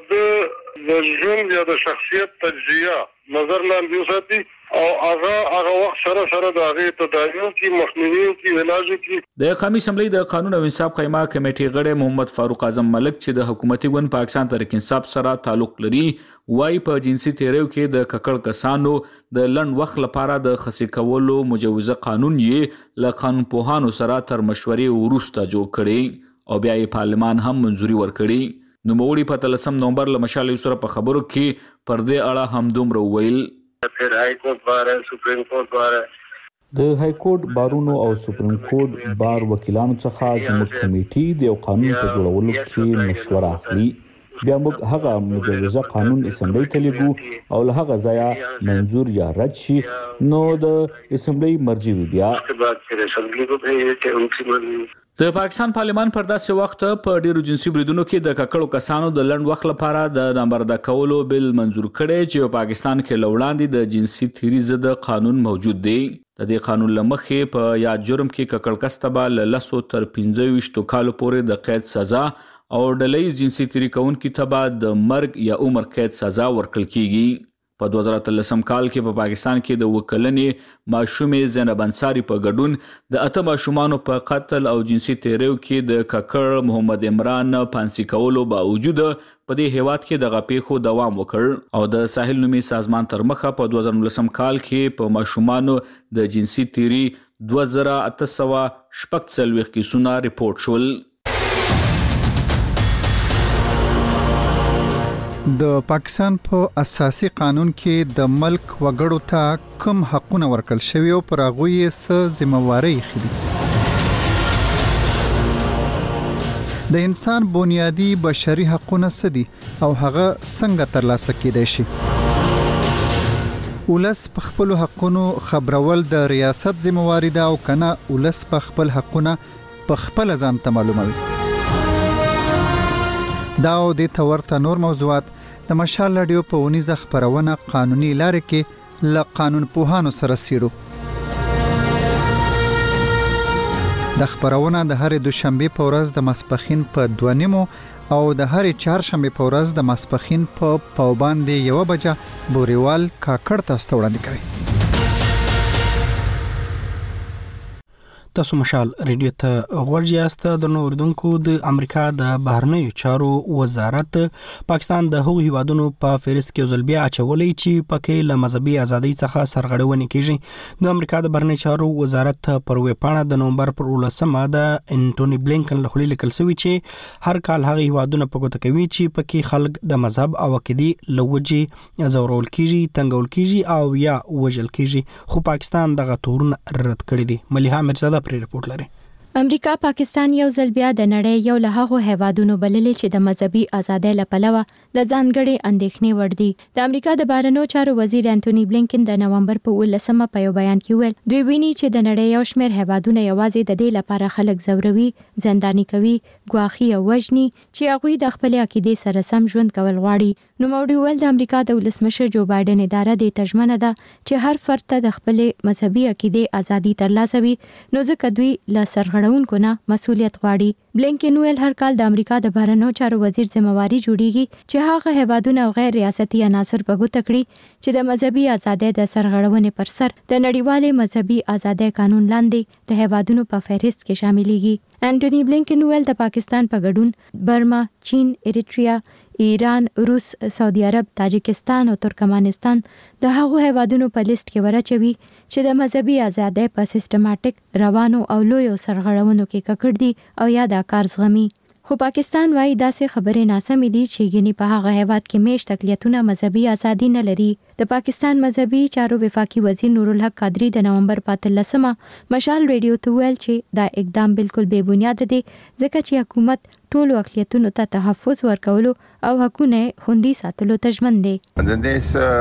د ژوند یا د شخصیت تجزیه نظر لاندې وساتي او هغه وخت سره د هغه تداویو کې مخنیوي کې علاج کې. د قومي اسمبلی د قانون او انصاف قایمه کمیټې غړی محمد فاروق اعظم ملک چې د حکومتي ګوند پاکستان تحریک انصاف سره تعلق لري وايي په جنسي تیریو کې د ککړ کسانو د لنډ وخت لپاره د خصي کولو مجوزه قانون یې له قانونپوهانو سره تر مشورې وروسته جوړ کړي او بیا یې پارلمان هم منځوري ورکړي. نوموړي په 13 نومبر له مشال سره په خبرو کې پر دې اړه هم دومره ویل. د های کورټ بارونو او سپریم کورټ بار وکیلانو څخه زموږ کمیټې د یو قانون په جوړولو کې مشوره اخلي. بیا موږ هغه مجوزه قانون اسمبلی ته لیږو او له هغه ځایه منظور یا رد شي نو د اسمبلی مرجع وي. بیا د پاکستان پارلمان پر داسې وخت په ډیرو جنسي بریدونو کې د ککړو کسانو د لنډ وخت لپاره د نامبرده کولو بل منظور کړي چې پاکستان کې لوړاندې د جنسي تیری ضد قانون موجود دی. د دې قانون لمخې په یاد جرم کې ککړ کس ته به له 10 تر 25 کالو پورې د قید سزا او ډلهییز جنسي تیری کوونکي ته به د مرګ یا عمر قید سزا ورکړل کیږي. په 2013 کال کې په پاکستان کې د وکلنې ماشومې زینب انصاری په ګډون د 8 ماشومانو په قتل او جنسي تیریو کې د ککړ محمد عمران پانسي کولو باوجود په دې هیواد کې د غپېخو دوام وکړ او د ساحل نومي سازمان تر مخه په 2019 کال کې په ماشومانو د جنسي تیری 2846 کیسونه ریپورت شول. د پاکستان په اساسي قانون کې د ملک وګړو ته کوم حقونه ورکړل شوي او پر هغه یې څه ذمہواری خېدي. د انسان بنیادی بشري حقونه څه دي او هغه څنګه ترلاسه کېدای شي. ولس په خپل حقونو خبرول د ریاست ذمہواری ده او کنه ولس په خپل حقونه په خپل ځان ته معلوموي. دا او د تورته نور موضوعات د مشال رادیو په ونیزه خبرونه قانوني لارې کې ل قانون پوهانو سره سیرو. د خبرونه د هر دوشنبه په ورځ د ماسپخین په 2:30 او د هر چهارشنبه په ورځ د ماسپخین په پاوباندې 1 بجه بوريوال کاکړ تاسو ته وړاندې کوي. تاسو مشال ریډیو ته غوړیاست. د نوردونکو د امریکا د بهرنیو چارو وزارت پاکستان د هغو هیوادونو په فهرست کې ځلبیا اچولې چې پکې له مذهبي ازادۍ څخه سرغړونې کیږي. د امریکا د بهرنیو چارو وزارت پر ویبپاڼه د نومبر پر 18 د انټونی بلینکن له خولې لیکل شوی چې هر کال هغه هیوادونه په ګوته کوي چې پکې خلک د مذهب او عقیدې لوجې زورول کیږي، تنګول کیږي او یا وژل کیږي، خو پاکستان دغه تورونه رد کړی دي. مليحه مرزاده report लरे. امریکا پاکستان یو ځل بیا د نړۍ یو له هغو هیوادونو بللې چې د مذهبي ازادۍ لپاره د ځانګړي اندېښنې وړ دي. د امریکا د بهرنیو چارو وزیر انټونی بلینکن د نومبر په 18 په یو بیان کې ویل دوی ویني چې د نړۍ یو شمېر هیوادونه یوازې د دې لپاره خلک زوروي، زنداني کوي، ګواښي او وژني چې هغوی د خپل عقیدې سره سم ژوند کول غواړي. نو موړي ول د امریکا د ولسمشر جو بایدن اداره د تجمنه ده چې هر فرد ته د خپل مذهبي عقیدې ازادي ترلاسه وي، نو ځکه دوی له سرغړونکو نه مسؤلیت غواړي. بلینکن ویل هر کال د امریکا د بهرنیو چارو وزیر ذمہواری جوړیږي چې هغه هیوادونه او غیر ریاستي عناصر په ګوته کړي چې د مذهبي ازادۍ د سرغړونې پر سر د نړیوال مذهبي ازادۍ قانون لاندې د هیوادونو په فهرست کې شاملېږي. انټونی بلینکن ویل د پاکستان په ګډون برما، چین، اریټریا، ایران، روس، سعودي عرب، تاجکستان او ترکمنستان د هغو هیوادونو په لیست کې ورچوي چې د مذهبي ازادۍ په سیستماتیک روانو او لویو سرغړونو کې ککړ دي او یا دا کار زغمي. خو پاکستان وايي داسې خبرې ناسمې دي چې ګینی په هغه هیواد کې میشت اقلیتونه مذهبي ازادي نه لري. د پاکستان مذهبي چارو وفاقي وزیر نورالحق قادری د نومبر په 13 مشال ریډیو ته ویل چې دا اقدام بالکل بے بنیاد دی ځکه چې حکومت ټولو اقلیتونو ته تحفظ ورکولو او حقونه خوندي ساتلو ته ژمن دی. د دې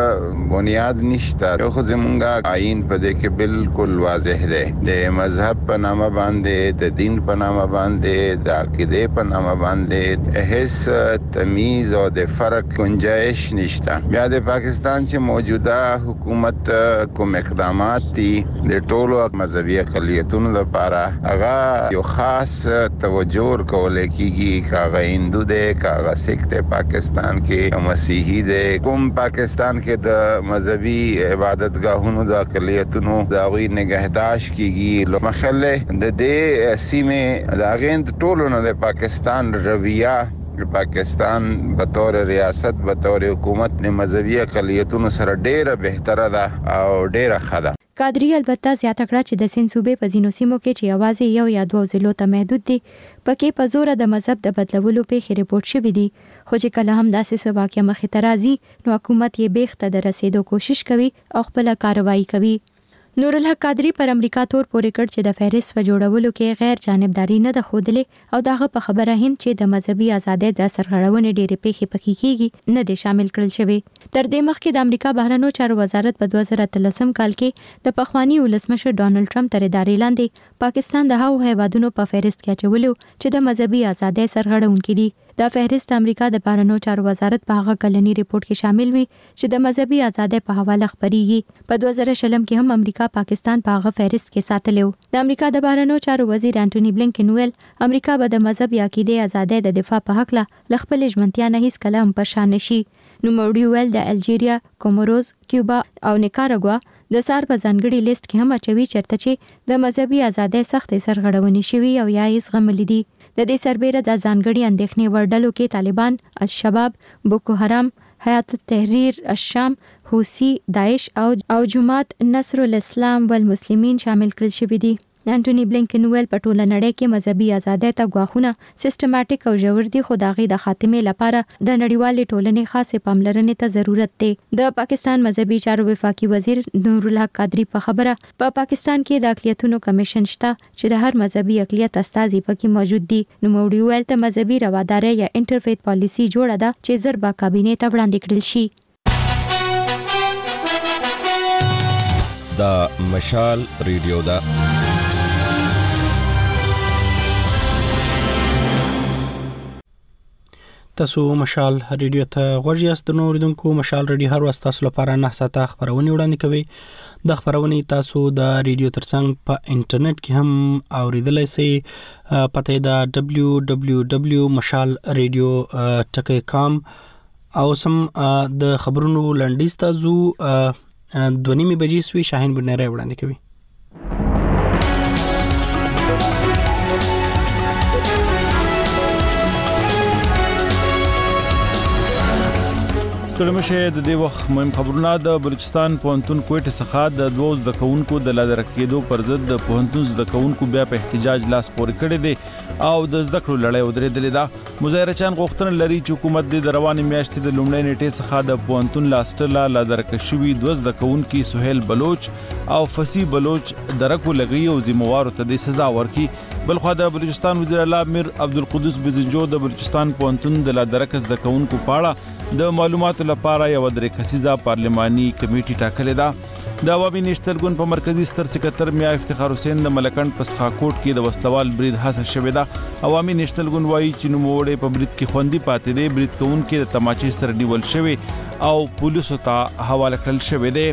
بنیاد نشته. خو زمونږه آئین په دې کې بالکل واضح دی. د مذهب په نامه باندې، د دین په نامه باندې، د عقیدې په نامه باندې هیڅ تمیز او د فرق گنجائش نشته. بیا د پاکستان چې موجوده حکومت کوم اقدامات دي د ټولو مذهبي اقلیتونو لپاره هغه یو خاص توجه کولای کیږي. کاغه هندو دی، کاغه سکھ دی، پاکستان کې مسیحي دی، کوم پاکستان کې د مذهبي عبادتګاهونو د اقلیتونو د غوي نگهداشت کیږي. مخله د دې سیمه د اغند ټولو نه د پاکستان رویه پاکستان بطور ریاست بطور حکومت د مذهبي اقلیتونو سره ډیره بهتره ده او ډیره ښه ده. قادری البته زیاته کړه چې د سین صوبې په ځینو سیمو کې چې یوازې یو یا دوه ضلعو ته محدود دي پکې په زور د مذهب د بدلولو پیښې ریپورت شوې دي، خو چې کله هم داسې څه واقعه مخې ته راځي نو حکومت یې بیخته د رسیدو کوشش کوي او خپل کاروایی کوي. نورالحق قادری پر امریکا تور پورې کړ چې د فهرست په جوړولو کې غیر جانبداري نه ده ښودلې او دغه په خبره هند چې د مذهبي ازادۍ د سرغړونې ډېرې پیښې پکې کیږي نه دي شامل کړل شوی. تر دې مخکې د امریکا بهرنیو چارو وزارت په 2013 کال کې د پخوانی ولسمشر ډونالد ټرمپ تر ادارې لاندې پاکستان د هغو هیوادونو په فهرست کې اچولو چې د مذهبي ازادۍ سرغړونکي دي. دا فهرست امریکا د بهرنیو چارو وزارت په هغه کلنی ریپورت کې شامل وي چې د مذهبي ازادۍ په حواله خبريږي. په 2020 کې هم امریکا پاکستان په هغه فهرست کې ساتلو. د امریکا د بهرنیو چارو وزیر انټونی بلینکن ویل امریکا به د مذهبي عقیدې ازادۍ د دفاع په حق له خپل ژمنتیا نه هیڅ کله هم پښان نشي. نو موړي ویل د الجیریا، کوموروز، کیوبا او نیکاراګوا د سار په ځانګړي لیست کې هم اچوي چرته چې د مذهبي ازادۍ سختې سرغړونې شوي او یا یې زغملې دي. د دې سربېره د ځانګړي اندېښنې وړ کې طالبان، الشباب، بوکو حرام، حیات التحریر الشام، حوثي، داعش او جماعت نصر الاسلام والمسلمین شامل کړل شوي دي. انټونی بلینکن ویل په ټوله نړۍ کې مذهبي ازادۍ ته ګواښونه سیستماتیک او ژور دي، خو د هغې د خاتمې لپاره د نړیوالې ټولنې خاصې پاملرنې ته ضرورت دی. د پاکستان مذهبي چارو وفاقي وزیر نورالحق قادری په خبره په پاکستان کې د اقلیتونو کمیشن شته چې د هر مذهبي اقلیت استازي پکې موجود دي. نو موړي ویل ته مذهبي رواداري یا انټرفیت پالیسی جوړه ده چې زر با کابینې ته وړاندې کړل شي. دا مشال ریډیو دا تاسو مشال ریډیو ته غوږ یاست. د نوریدونکو مشال ریډیو هر وخت تاسو لپاره 9 ساعته خبرونه وړاندې کوي. د خبرونه تاسو د ریډیو ترڅنګ په انټرنیټ کې هم اوریدلای شئ. پته دا www.mashalradio.com او سم د خبرونو لنډیز تاسو 2:30 بجې سوي شاهین بنره وړاندې کوي. ستړمشه د دې وخت مهم خبرونه. د بلوچستان پوهنتون کوټه څخه د 2 د کونکو د لادر کېدو پر ضد د پوهنتون د کونکو بیا په احتجاج لاس پورې کړی دی او د زده کړو لړۍ ودرېدلې ده. مظاهرچیان غوښتنه لري چې حکومت د روانې میاشتې د لومړۍ نیټې څخه د پوهنتون لاستله لادر کشوي 2 د کونکو سہیل بلوچ او فصیح بلوچ درکو لګي او ذمہوارو ته د سزا ورکړي. بلخو د بلوچستان وزیر اعلی امیر عبدالقدوس بزنجو د بلوچستان پوهنتون د لادرکس د کونکو پاړه د معلوماتو لپاره یو درې کسیزه پارلماني کمیټه ټاکلې ده. د عوامي نشتل ګوند په مرکزی ستر سکرټر میا افتخار حسین د ملکند پسخا کوټ کې د وسلوال برید حاصل شوې ده. عوامي نشتل ګوند وایي چې نوموړې په برید کې خوندي پاتې دي. برید کوونکې د تماچې سره نیول شوی او پولیسو ته حواله کړل شوی دی.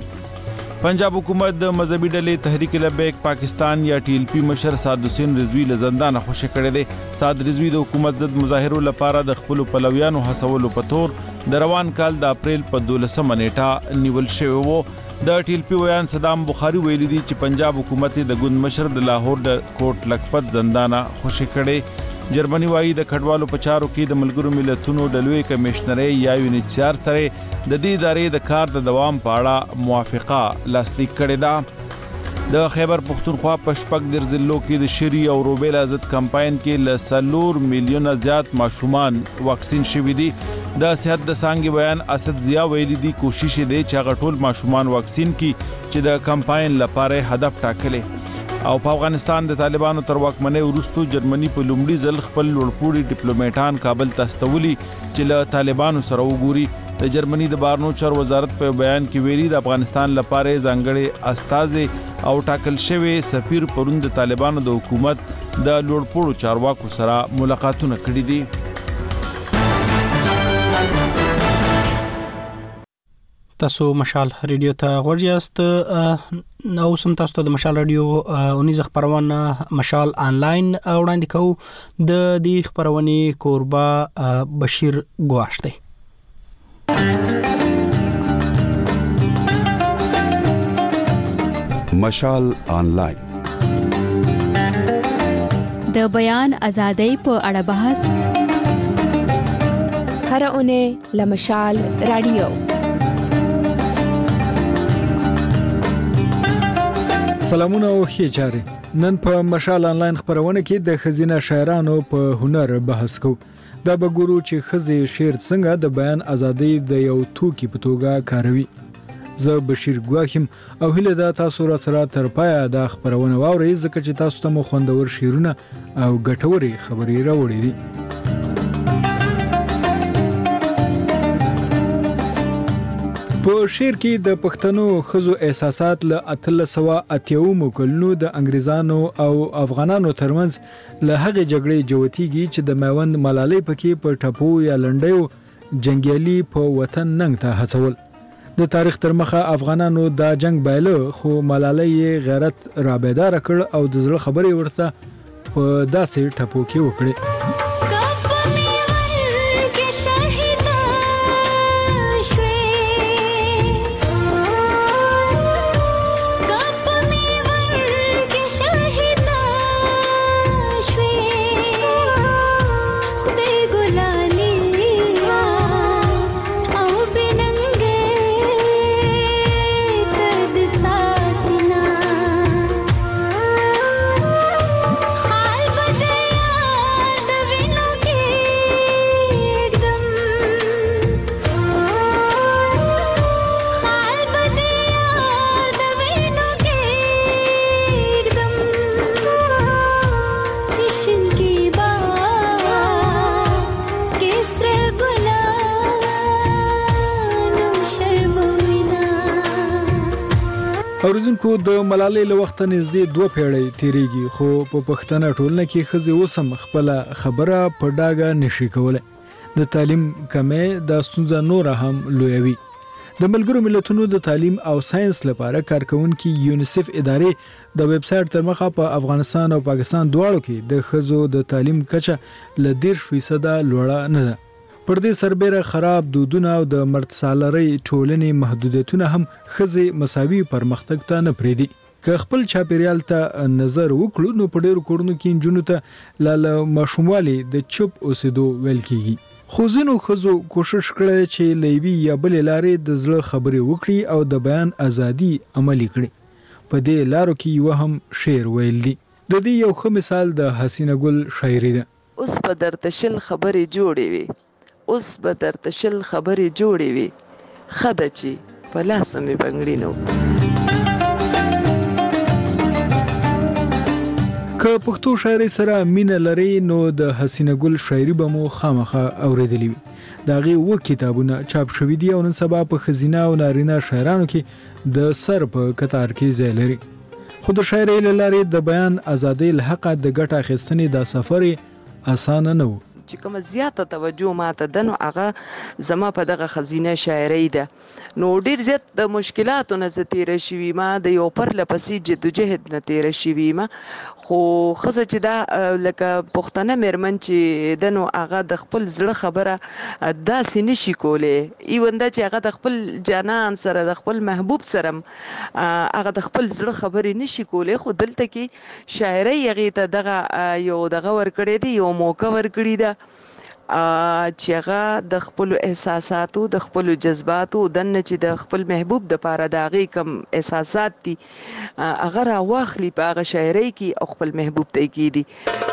پنجاب حکومت د مذهبي ډلې تحریک لبیک پاکستان یا TLP مشر سعد حسین رضوی له زندان خوشی کړی دی. سعد رضوی د حکومت ضد مظاهرو لپاره د خپل پلویانو هڅولو په تور د روان کال د اپریل په 12 نیټه نیول شوی وو. د TLP ویان صدام بخاری ویلي دی چې پنجاب حکومت د ګوند مشر د لاهور د کوټ لکپت زندان خوشی کړي. جرمني وايي د کډوالو په چارو کې د ملګرو ملتونو د لوی کمشنري یا UNHCR سره د دې ادارې د کار د دوام په اړه موافقه لاسلیک کړې ده. د خیبر پختونخوا په شپږ د ضلعو کې د شری او روبیلا ضد کمپاین کې ل 4 میلیون زیات ماشومان واکسین شوي دي. د صحت د څانګې بیان اسد ضیا ویلي دي کوشش دی چې هغه ټول ماشومان واکسین کی چې د کمپاین لپاره هدف ټاکلي. او په افغانستان د طالبانو تر واکمنۍ وروسته جرمني په لومړي ځل خپل لوړپوړي ډیپلوماټان کابل ته استولي چې له طالبانو سره وګوري. د جرمني د بهرنیو چارو وزارت په بیان کې ویلي د افغانستان لپاره ځانګړي استازي او ټاکل شوی سفیر پرون د طالبانو د حکومت د لوړپوړو چارواکو سره ملاقاتونه کړي دي. تاسو مشال ریډیو ته غوږ یاست. نو سم تاسو ته د مشال ریډیو اونیز خبرونه مشال آنلاین وړاندې کوو. د دې خبرونه کوربه بشیر ګواش دی. مشال آنلاین د بیان ازادۍ په اړه بحث هر اونۍ لمشال رادیو. سلامونه او ښه چاره. نن په مشال آنلاین خبرونه کې د خزینه شاعرانو په هنر بحث کوو. دا به ګورو چې خزې شعر څنګه د بیان ازادۍ د یو توکي په توګه کاروي. زه بشیر ګواخم او هله دا تاسو را سره تر پایه دا خبرونه واورئ ځکه چې تاسو ته مو خوندور شعرونه او ګټوري خبري راوړي دي. په شعر کې د پښتنو خزو احساسات له 1380 کلونو د انګریزانو او افغانانو ترمنځ له هغه جګړې جوړتيږي چې د میوند ملالۍ پکې په ټپو یا لنډیو جنگیالي په وطن ننګ ته هڅول. د تاریخ تر مخه افغانانو دا جنگ بایله خو ملالۍ غیرت را بیدار کړ او د زړه خبرې ورته په داسې ټپو کې وکړي. हाल बदया اوریدونکو د ملالۍ له وخته نږدې 2 پیړۍ تیریږي خو په پښتنه ټولنه کې ښځې اوس هم خپله خبره په ډاګه نشي کولی. د تعلیم کمی دا ستونزه نوره هم لویوي. د ملګرو ملتونو د تعلیم او ساينس لپاره کارکونکي یونیسف ادارې د ویب سایټ تر مخه په افغانستان او پاکستان دواړو کې د ښځو د تعلیم کچه له 10% لوړه نه ده. پر دې سربېره خراب دودونه او د مردسالارۍ ټولنې محدودیتونه هم ښځې مساوي پرمختګ ته نه پرېږدي. که خپل چاپیریال ته نظر وکړو نو په ډېرو کورونو کې نجونو ته له ماشوموالي د چوپ اوسېدو ویل کېږي. خو ځینو ښځو کوشش کړی چې له یوې یا بلې لارې د زړه خبرې وکړي او د بیان ازادي عملي کړي. په دې لارو کې یو هم شعر ویل دي. د دې یو ښه مثال د حسینه ګل شاعري ده. اوس په درته شل خبرې جوړې وي، اوس به درته شل خبرې جوړې وي، خده چې په لاسو مې بنګړي نو. که پښتو شاعري سره مینه لري نو د حسینه ګل شاعري به مو خامخا اوریدلی وي. د هغې 2 کتابونه چاپ شوي دي او نن سبا په ښځینه او نارینه شاعرانو کې د سر په کتار کې ځای لري. خو د شاعرۍ له لارې د بیان ازادۍ له حقه د ګټه اخیستنې دا سفر اسانه نه و. چې کومه زیاته توجه ماته ده نو هغه زما په دغه خزینه شاعرۍ ده. نو ډېر زیات د مشکلاتو نه زه تېره شوي ما، د یو پرله پسې جدوجهد نه تېره شوي ما. خو ښځه چې دا لکه پښتنه مېرمن چې ده نو هغه د خپل زړه خبره داسې نشي کولی، ایونده چې هغه د خپل جانان سره د خپل محبوب سره هغه د خپل زړه خبرې نشي کولی. خو دلته کې شاعرۍ هغې ته دغه یو دغه ورکړی دی، یو موقع ورکړي ده چې هغه د خپل احساساتو د خپل جذباتو دنه چې د خپل محبوب د پاره د هغې کم احساسات دي هغه راواخلي په هغه شاعرۍ کې او خپل محبوب ته یې کیدي.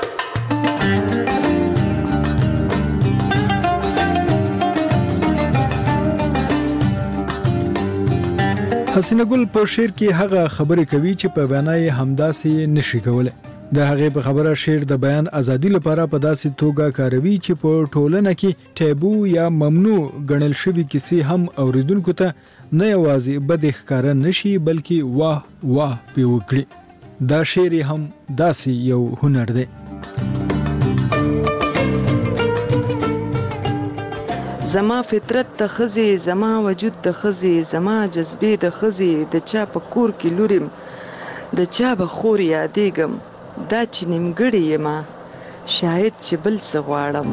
حسینه ګل په شعر کې هغه خبرې کوي چې په بیان یې همداسې نشي کولی. د هغې په خبره شعر د بیان ازادي لپاره په داسې توګه کاروي چې په ټولنه کې ټیبو یا ممنوع ګڼل شوي کیسې هم اوریدونکو ته نه یوازې بدې ښکاره نشي بلکې واه واه پې وکړي. دا شعر هم داسې یو هنر دی. زما فطرت د ښځې، زما وجود د ښځې، زما جذبې د ښځې، د چا په کور کې لوریم، د چا به خور یادېږم، دا چې نیمګړې یمه شاید چې بل څه غواړم،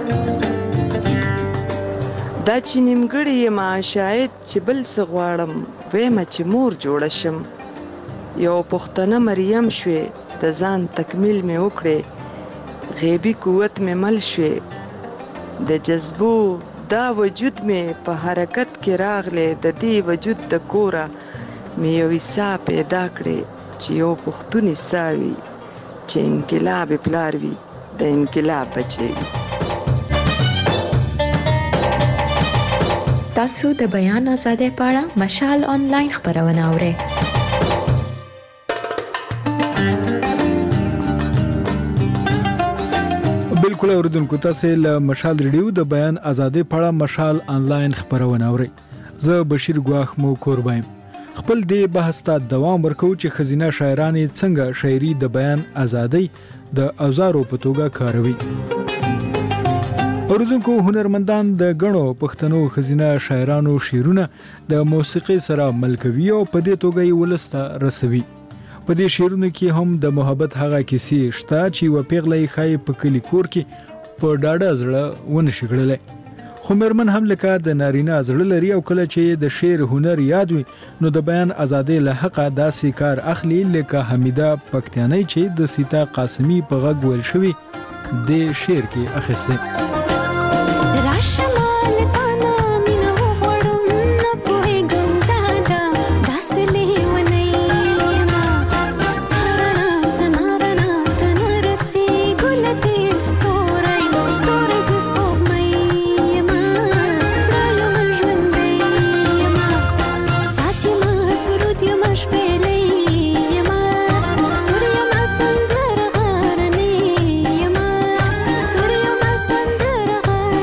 دا چې نیمګړې یمه شاید چې بل څه غواړم، ویمه چې مور جوړه شم، یو پښتنه مریم شوې، د ځان تکمیل مې وکړې، غیبي قوت مې مل شوې، د جذبو دا وجود مې په حرکت کې راغلی، د دې وجود د کوره مې یو عیسا پیدا کړې چې یو پښتون عیسا وي، چې انقلاب پلار وي د انقلاب بچی. تاسو د بیان آزادۍ په اړه مشال آنلاین خبرونه اورئ. بالکل اوریدونکو تاسو له مشال ریډیو د بیان آزادۍ په اړه مشال آنلاین خبرونه اورئ. زه بشیر ګواخ مو کوربایم. خپل دې بحث ته دوام ورکو چې ښځینه شاعرانې څنګه شاعري د بیان ازادۍ د اوزارو په توګه کاروي. اوریدونکو هنرمندان د غنو پښتنو ښځینه شاعرانو شعرونه د موسیقۍ سره ملکوي او په دې توګه یې ولسته رسوي. په دې شعرونو کې هم د محبت هغه کیسې شته چې و پیغلې خای په کلی کور کې په ډاډه زړه ونشي کړلای. خو مېرمن هم لکه د نارینه زړه لري او کله چې د شعر هنر یاد وي نو د بیان ازادۍ له حقه داسې کار اخلي لکه حمیده پکتیانی چې د سیتا قاسمی په غږ ویل شوی د شعر کې اخیسته.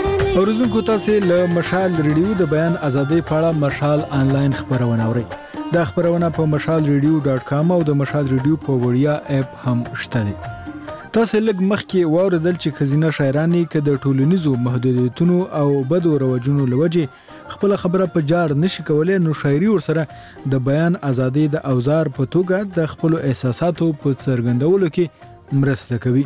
اوریدونکو تاسو له مشال ریډیو د بیان ازادۍ په اړه مشال آنلاین خبرونه اورئ. دا خبرونه په mashalradio.com او د مشال ریډیو په وړیا اپ هم شته دي. تاسو لږ مخکې واوریدل چې خزینه شاعرانی کې د ټولنیزو محدودیتونو او بدو رواجونو لوجه خپل خبره په جار نشي کولای، نو شاعري ورسره د بیان ازادي د اوزار په توګه د خپل احساساتو په څرګندولو کې مرسته کوي.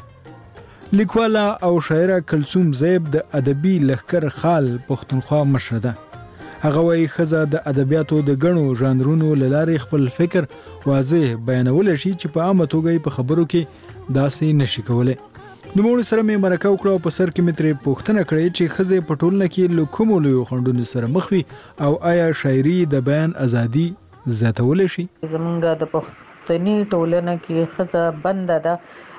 لیکواله او شاعره کلثوم زیب د ادبي لښکر خال پښتونخوا مشره ده. هغه وايي ښځه د ادبیاتو د ګڼو ژانرونو له لارې خپل فکر واضح بیانولی شي چې په عامه توګه په خبرو کې داسې نشي کولی. نوموړي سره مې مرکه وکړه او په سر کې مې ترې پوښتنه کړې چې ښځې په ټولنه کې له کومو لویو خنډونو سره مخ وي او آیا شاعري د بیان ازادي زیاتولی شي؟ زمونږ د پښتني ټولنه کې ښځه بنده ده،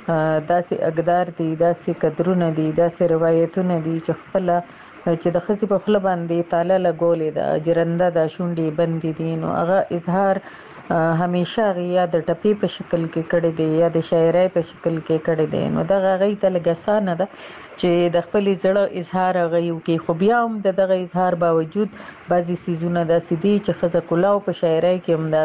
داسې اقدار دي، داسې قدرونه دي، داسې روایتونه دي چې خپله چې د ښځې په خوله باندې تاله لګولې ده، جرنده ده، شونډې بندې دي، نو هغه اظهار همیشه هغې یا د ټپې په شکل کې کړی دی یا د شاعرۍ په شکل کې کړی دی. نو دغه هغې ته لږ اسانه ده چې د خپلې زړه اظهار هغې وکړي، خو بیا هم د دغه اظهار باوجود بعضې څیزونه داسې دي چې ښځه کلاو په شاعرۍ کې هم د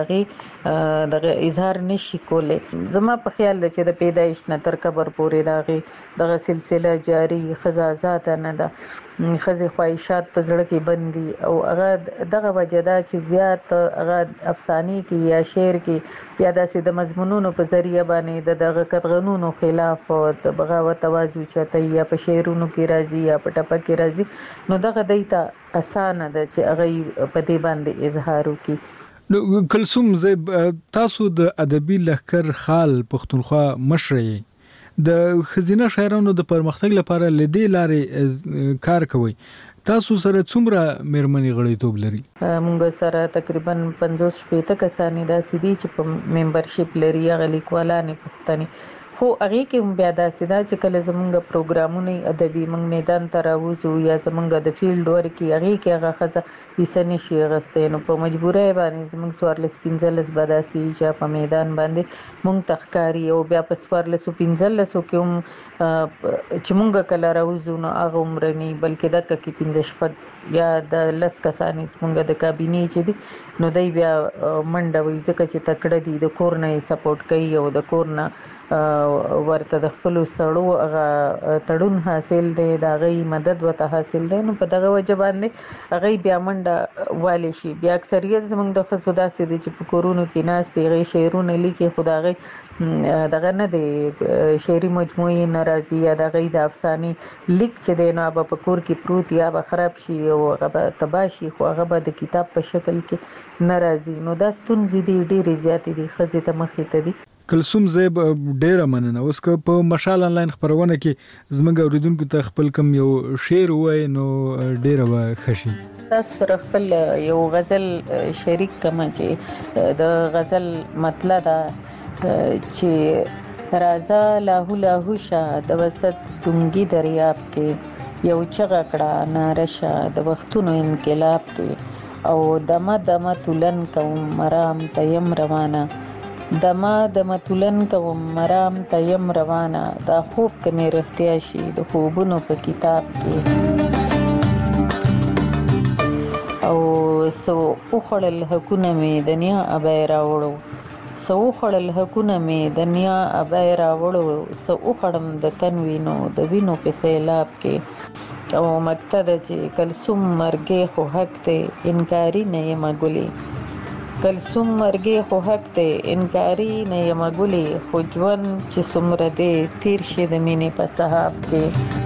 هغې دغه اظهار نشي کولی. زما په خیال ده چې د پیدایش نه تر قبر پورې د هغې دغه سلسله جاري، ښځه آزاده نه ده، ښځې خواهشات په زړه کې بند دي او هغه دغه وجه ده چې زیات هغه افسانې کې یا شعر کې یا داسې د مضمونونو په ذریعه باندې د دغه قطغنونو خلاف او د بغاوت آواز اوچتوي یا په شعرونو کې راځي یا په ټپه کې راځي، نو دغه دی ته اسانه ده چې هغه په دې باندې اظهار وکړي. نو کلثوم زیب، تاسو د ادبي لښکر خال پښتونخوا مشره یې، د ښځینه شاعرانو د پرمختګ لپاره له دې لارې کار کوئ. تاسو سره څومره میرمنې غړیتوب لري؟ موږ سره تقریبا 50-60 کسانې داسې دي چې په ممبرشپ لري، هغه لیکوالانې پښتنې، خو هغې کې هم بیا داسې ده چې کله زمونږ پروګرامونه ادبي موږ میدان ته راوځو یا زمونږ د فیلډ ورک کې هغې کې هغه ښځه حصه نشي اخیستی، نو په مجبورۍ باندې زمونږ 14-15 به داسې وي چې په میدان باندې موږ ته ښکاري، او بیا په 14-15 کې هم چې موږ کله راوځو نو هغه عمره نه، بلکې دقه کې 15-16 یا د 10 کسانې زمونږ د کابینې چې دي، نو دی بیا منډه وي ځکه چې تکړه دي، د کور نه یې سپورټ کوي او د کور نه ورته د خپلو سړو هغه تړون حاصل دی، د هغې مدد ورته حاصل دی، نو په دغه وجه باندې هغې بیا منډه والی شي. بیا اکثریت زموږ د ښځو داسې دی چې په کورونو کې ناست دي، هغې شعرونه لیکي، خو د هغې دغه نه دی شعري مجموعې نه راځي یا د هغې د افسانې لیک چې دی نو هغه په کور کې پروت یا به خراب شي او هغه به تباه شي، خو هغه به د کتاب په شکل کې نه راځي. نو دا ستونزې دي ډېرې زیاتې دي ښځې ته مخې ته دي. کلثوم زیب، ډیره مننه. اوس که په مشال آنلاین خبرونه کې زموږ اوریدونکو ته خپل کم یو شعر ووایي نو ډیره به ښه شي. تاسو سره خپل یو غزل شریک کړم چې د غزل مطلب ده چې راځه لاهو لاهو شه د وسط ټونګي دریاب کې، یو چغه کړه ناره شه د وختونو انقلاب کې، او دمه دمه تولن کوم مرام تیم روانه، دما دما تولن کوم مرام تیم روانه، دا خوب که مې رښتیا شي د خوبونو په کتاب کې، او سو وخوړل حقونه مې د نیا ابی راوړو، سو وخوړل حقونه مې د نیا ابی راوړو، سو وخوړم د تن وینو د وینو په سیلاب کې، او مقطع ده چې کلثوم مرګې خو حق دی انکاري نه یم ګلې، کلثوم مرګې خو حق دی انکاري نه یم ګلې، خو ژوند چې څومره دی تیر شي د مینې په سحاب کې.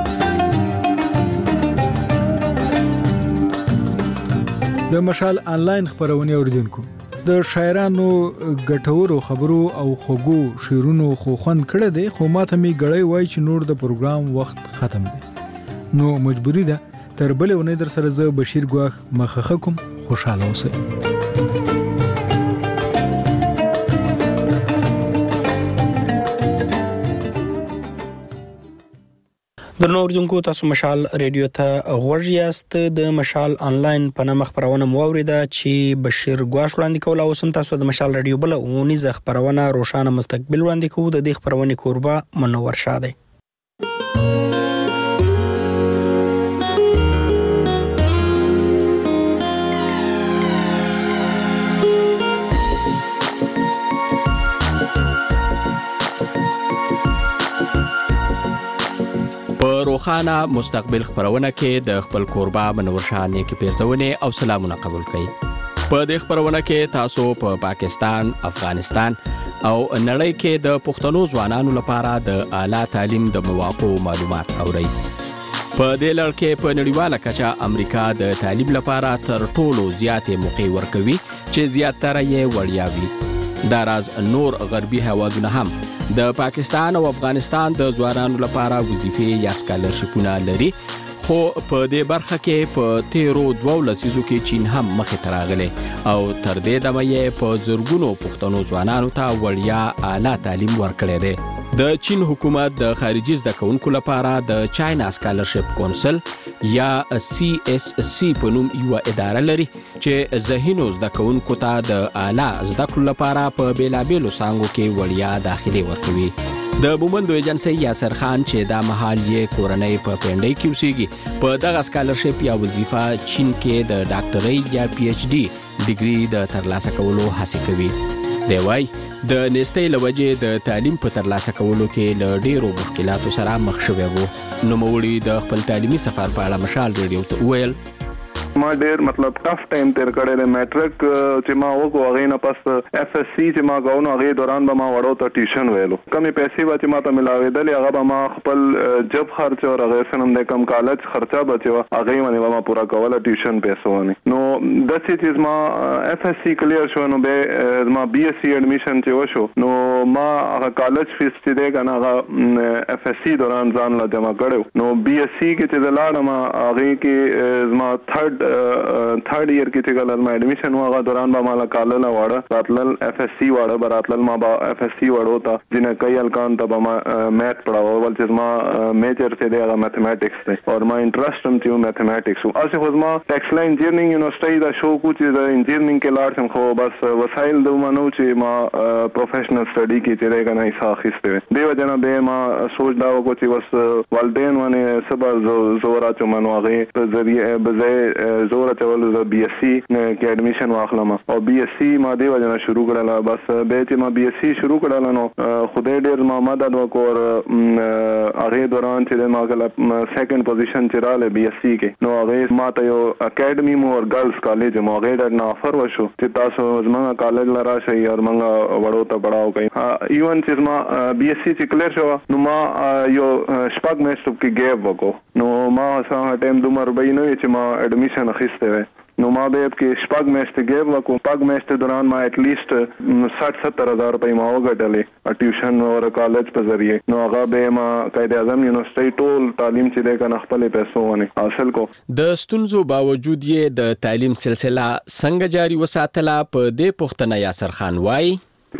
د مشال آنلاین خبرونه اوریدونکو، د شاعرانو ګټورو خبرو او خوږو شعرونو خو خوند کړه دی، خو ماته می غړی وای چې نور د پروګرام وخت ختم دی، نو مجبوری ده تر بلې ونې در سره زه بشیر ګواخ مخخه کوم. خوشاله اوسئ. درنو اوریدونکو، تاسو مشال ریډیو ته غوږ یاست. د مشال آنلاین په نامه خبرونه مو اوریده چې بشیر ګواش وړاندې کوله. اوس هم تاسو د مشال ریډیو بل اونیزه خبرونه روښانه مستقبل وړاندې کوو. د دې خبرونه کوربه منور شاه دی. په روخانه مستقبل خبرونه کې د خپل کوربه منور شاه نیکی پیرزونه او سلامونه قبول کړئ. په دې خبرونه کې تاسو په پاکستان، افغانستان او نړۍ کې د پښتنو ځوانانو لپاره د اعلی تعلیم د مواقعو معلومات اورئ. په دې لړ کې په نړیواله کچه امریکا د تعلیم لپاره تر ټولو زیاتې موقع ورکوي چې زیاتره یې وړیا وي. دا راز نور غربي هیوادونه هم د پاکستان او افغانستان د ځوانانو لپاره وظیفې یا سکالرشپونه لري، خو په دې برخه کې په تیرو 12 لسیزو کې چین هم مخې ته راغلی او تر دې دمه یې په زرګونو پښتنو ځوانانو ته وړیا اعلی تعلیم ورکړی دی. د چین حکومت د خارجي زده کوونکو لپاره د چاینا سکالرشپ کونسل یا CSC په نوم یو اداره لري چې ذهینو زده کوونکو ته د اعلی زده کړو لپاره په بیلابیلو څانګو کې وړیا داخلي ورکوي. د بومندو ایجنسی یاسر خان چې دا مهال یې کورنۍ په پنډۍ کې اوسېږي، په دغه سکالرشپ یا وظیفه چین کې د ډاکټرۍ یا PhD ډیګري د ترلاسه کولو هڅه کوي. دی وايي د نېستۍ له وجې د تعلیم په ترلاسه کولو کې له ډېرو مشکلاتو سره مخ شوی و. نوموړي د خپل تعلیمي سفر په اړه مشال ریډیو ته وویل: ما ډیر مطلب ټف ټایم تیر کړی دی. میټرک چې ما وکړو هغې نه پس FSC چې ما کوو نو هغې دوران به ما وړو ته ټیوشن ویلو. کمې پیسې به چې ما ته ملاوېدلې هغه به ما خپل جب خرچ او هغې سره هم د کم کالج خرچه به چې وه هغې باندې به ما پوره کوله ټیوشن پیسو باندې. نو داسې چې زما FSC کلیر شو نو بیا زما BSc اډمیشن چې وشو نو ما هغه کالج فیس چې دی که نه هغه FSC دوران ځان له جمع کړی. نو BSc کې چې زه لاړم هغې کې زما تھرڈ ایئر کې چې کله ما اډمیشن هغه دوران به مالا کالل واړه راتلل FSC واړه به راتلل ما به FSC وړو ته ځینې کئی هلکان ته به ما میث پړاوه ول چې زما میجر چې دی هغه میتھمیټکس دی او ما انټرسټ هم چې و میتھمیټکس و. هسې خو زما ټیکسلا انجینرینګ یونیورسټۍ دا شوق و چې د انجینرینګ کې لاړ شم، خو بس وسایل دومره نه و چې ما پروفیشنل سټډي کې چې دی که نه حصه اخیستی وی. دې وجه نه بیا ما سوچ دا وکړو چې بس والدین باندې څه به زور اچوم نو هغې په ذریعه بځای زور اچولو زه BSc کې اډمیشن واخلم او BSc ما دې وجه نه شروع کړله. بس بیا چې ما BSc شروع کړله نو خدای ډېر ما مدد وکړ. هغې دوران چې دی ما کله سیکنډ پوزیشن چې راغلی BSc کې نو هغې ما ته یو اکیډمي مو اور ګرلز کالج مو هغې ډېر نه آفر وشو چې تاسو زموږ کالج له راشئ او زموږ وړو ته پړاو کوئ. ایون چې زما BSc چې کلیر شوه نو ما یو شپږ میاشتو کې ګیپ وکړو. نو ما هغه ټایم دومره روپۍ نه وي چې ما اډمیشن اخیستی وی. نو ما بیا کې شپږ میاشتې ګیپ وکړو. شپږ میاشتې دوران ما ایټ لیسټ 60-70 هزار روپۍ ما وګټلې ټیوشن او کالج په ذریعه. نو هغه بیا ما قائد اعظم یونیورسټۍ ټول تعلیم چې دی که نه خپلې پیسو باندې حاصل کو. د ستونزو باوجود یې د تعلیم سلسله څنګه جاري وساتله؟ په دې پوښتنه یاسر خان وایي: